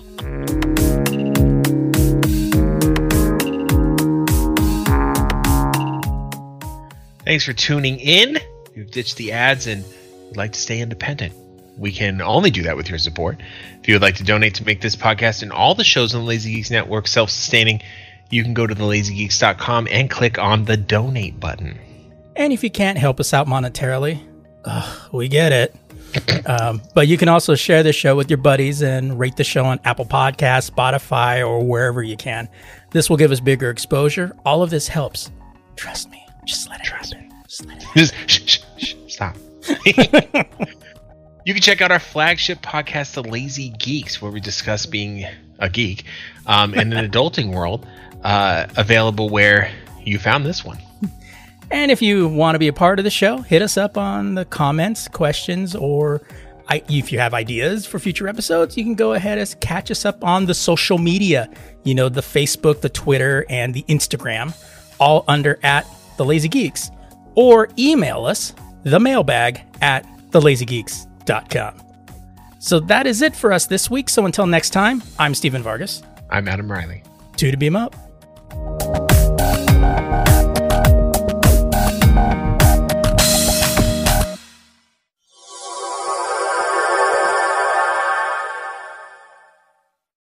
Thanks for tuning in. You've ditched the ads and would like to stay independent. We can only do that with your support. If you would like to donate to make this podcast and all the shows on the Lazy Geeks Network self-sustaining, you can go to the lazy geeks dot com and click on the donate button. And if you can't help us out monetarily, uh, we get it. um, but you can also share the show with your buddies and rate the show on Apple Podcasts, Spotify, or wherever you can. This will give us bigger exposure. All of this helps. Trust me. Just let it Trust happen. me. Just let it happen. Just shh, shh, shh, stop. You can check out our flagship podcast, The Lazy Geeks, where we discuss being a geek um, in an adulting world, uh, available where you found this one. And if you want to be a part of the show, hit us up on the comments, questions, or I, if you have ideas for future episodes, you can go ahead and catch us up on the social media. You know, the Facebook, the Twitter, and the Instagram, all under at The Lazy Geeks. Or email us, the mailbag at the lazy geeks dot com. So that is it for us this week. So until next time, I'm Stephen Vargas. I'm Adam Riley. Two to beam up.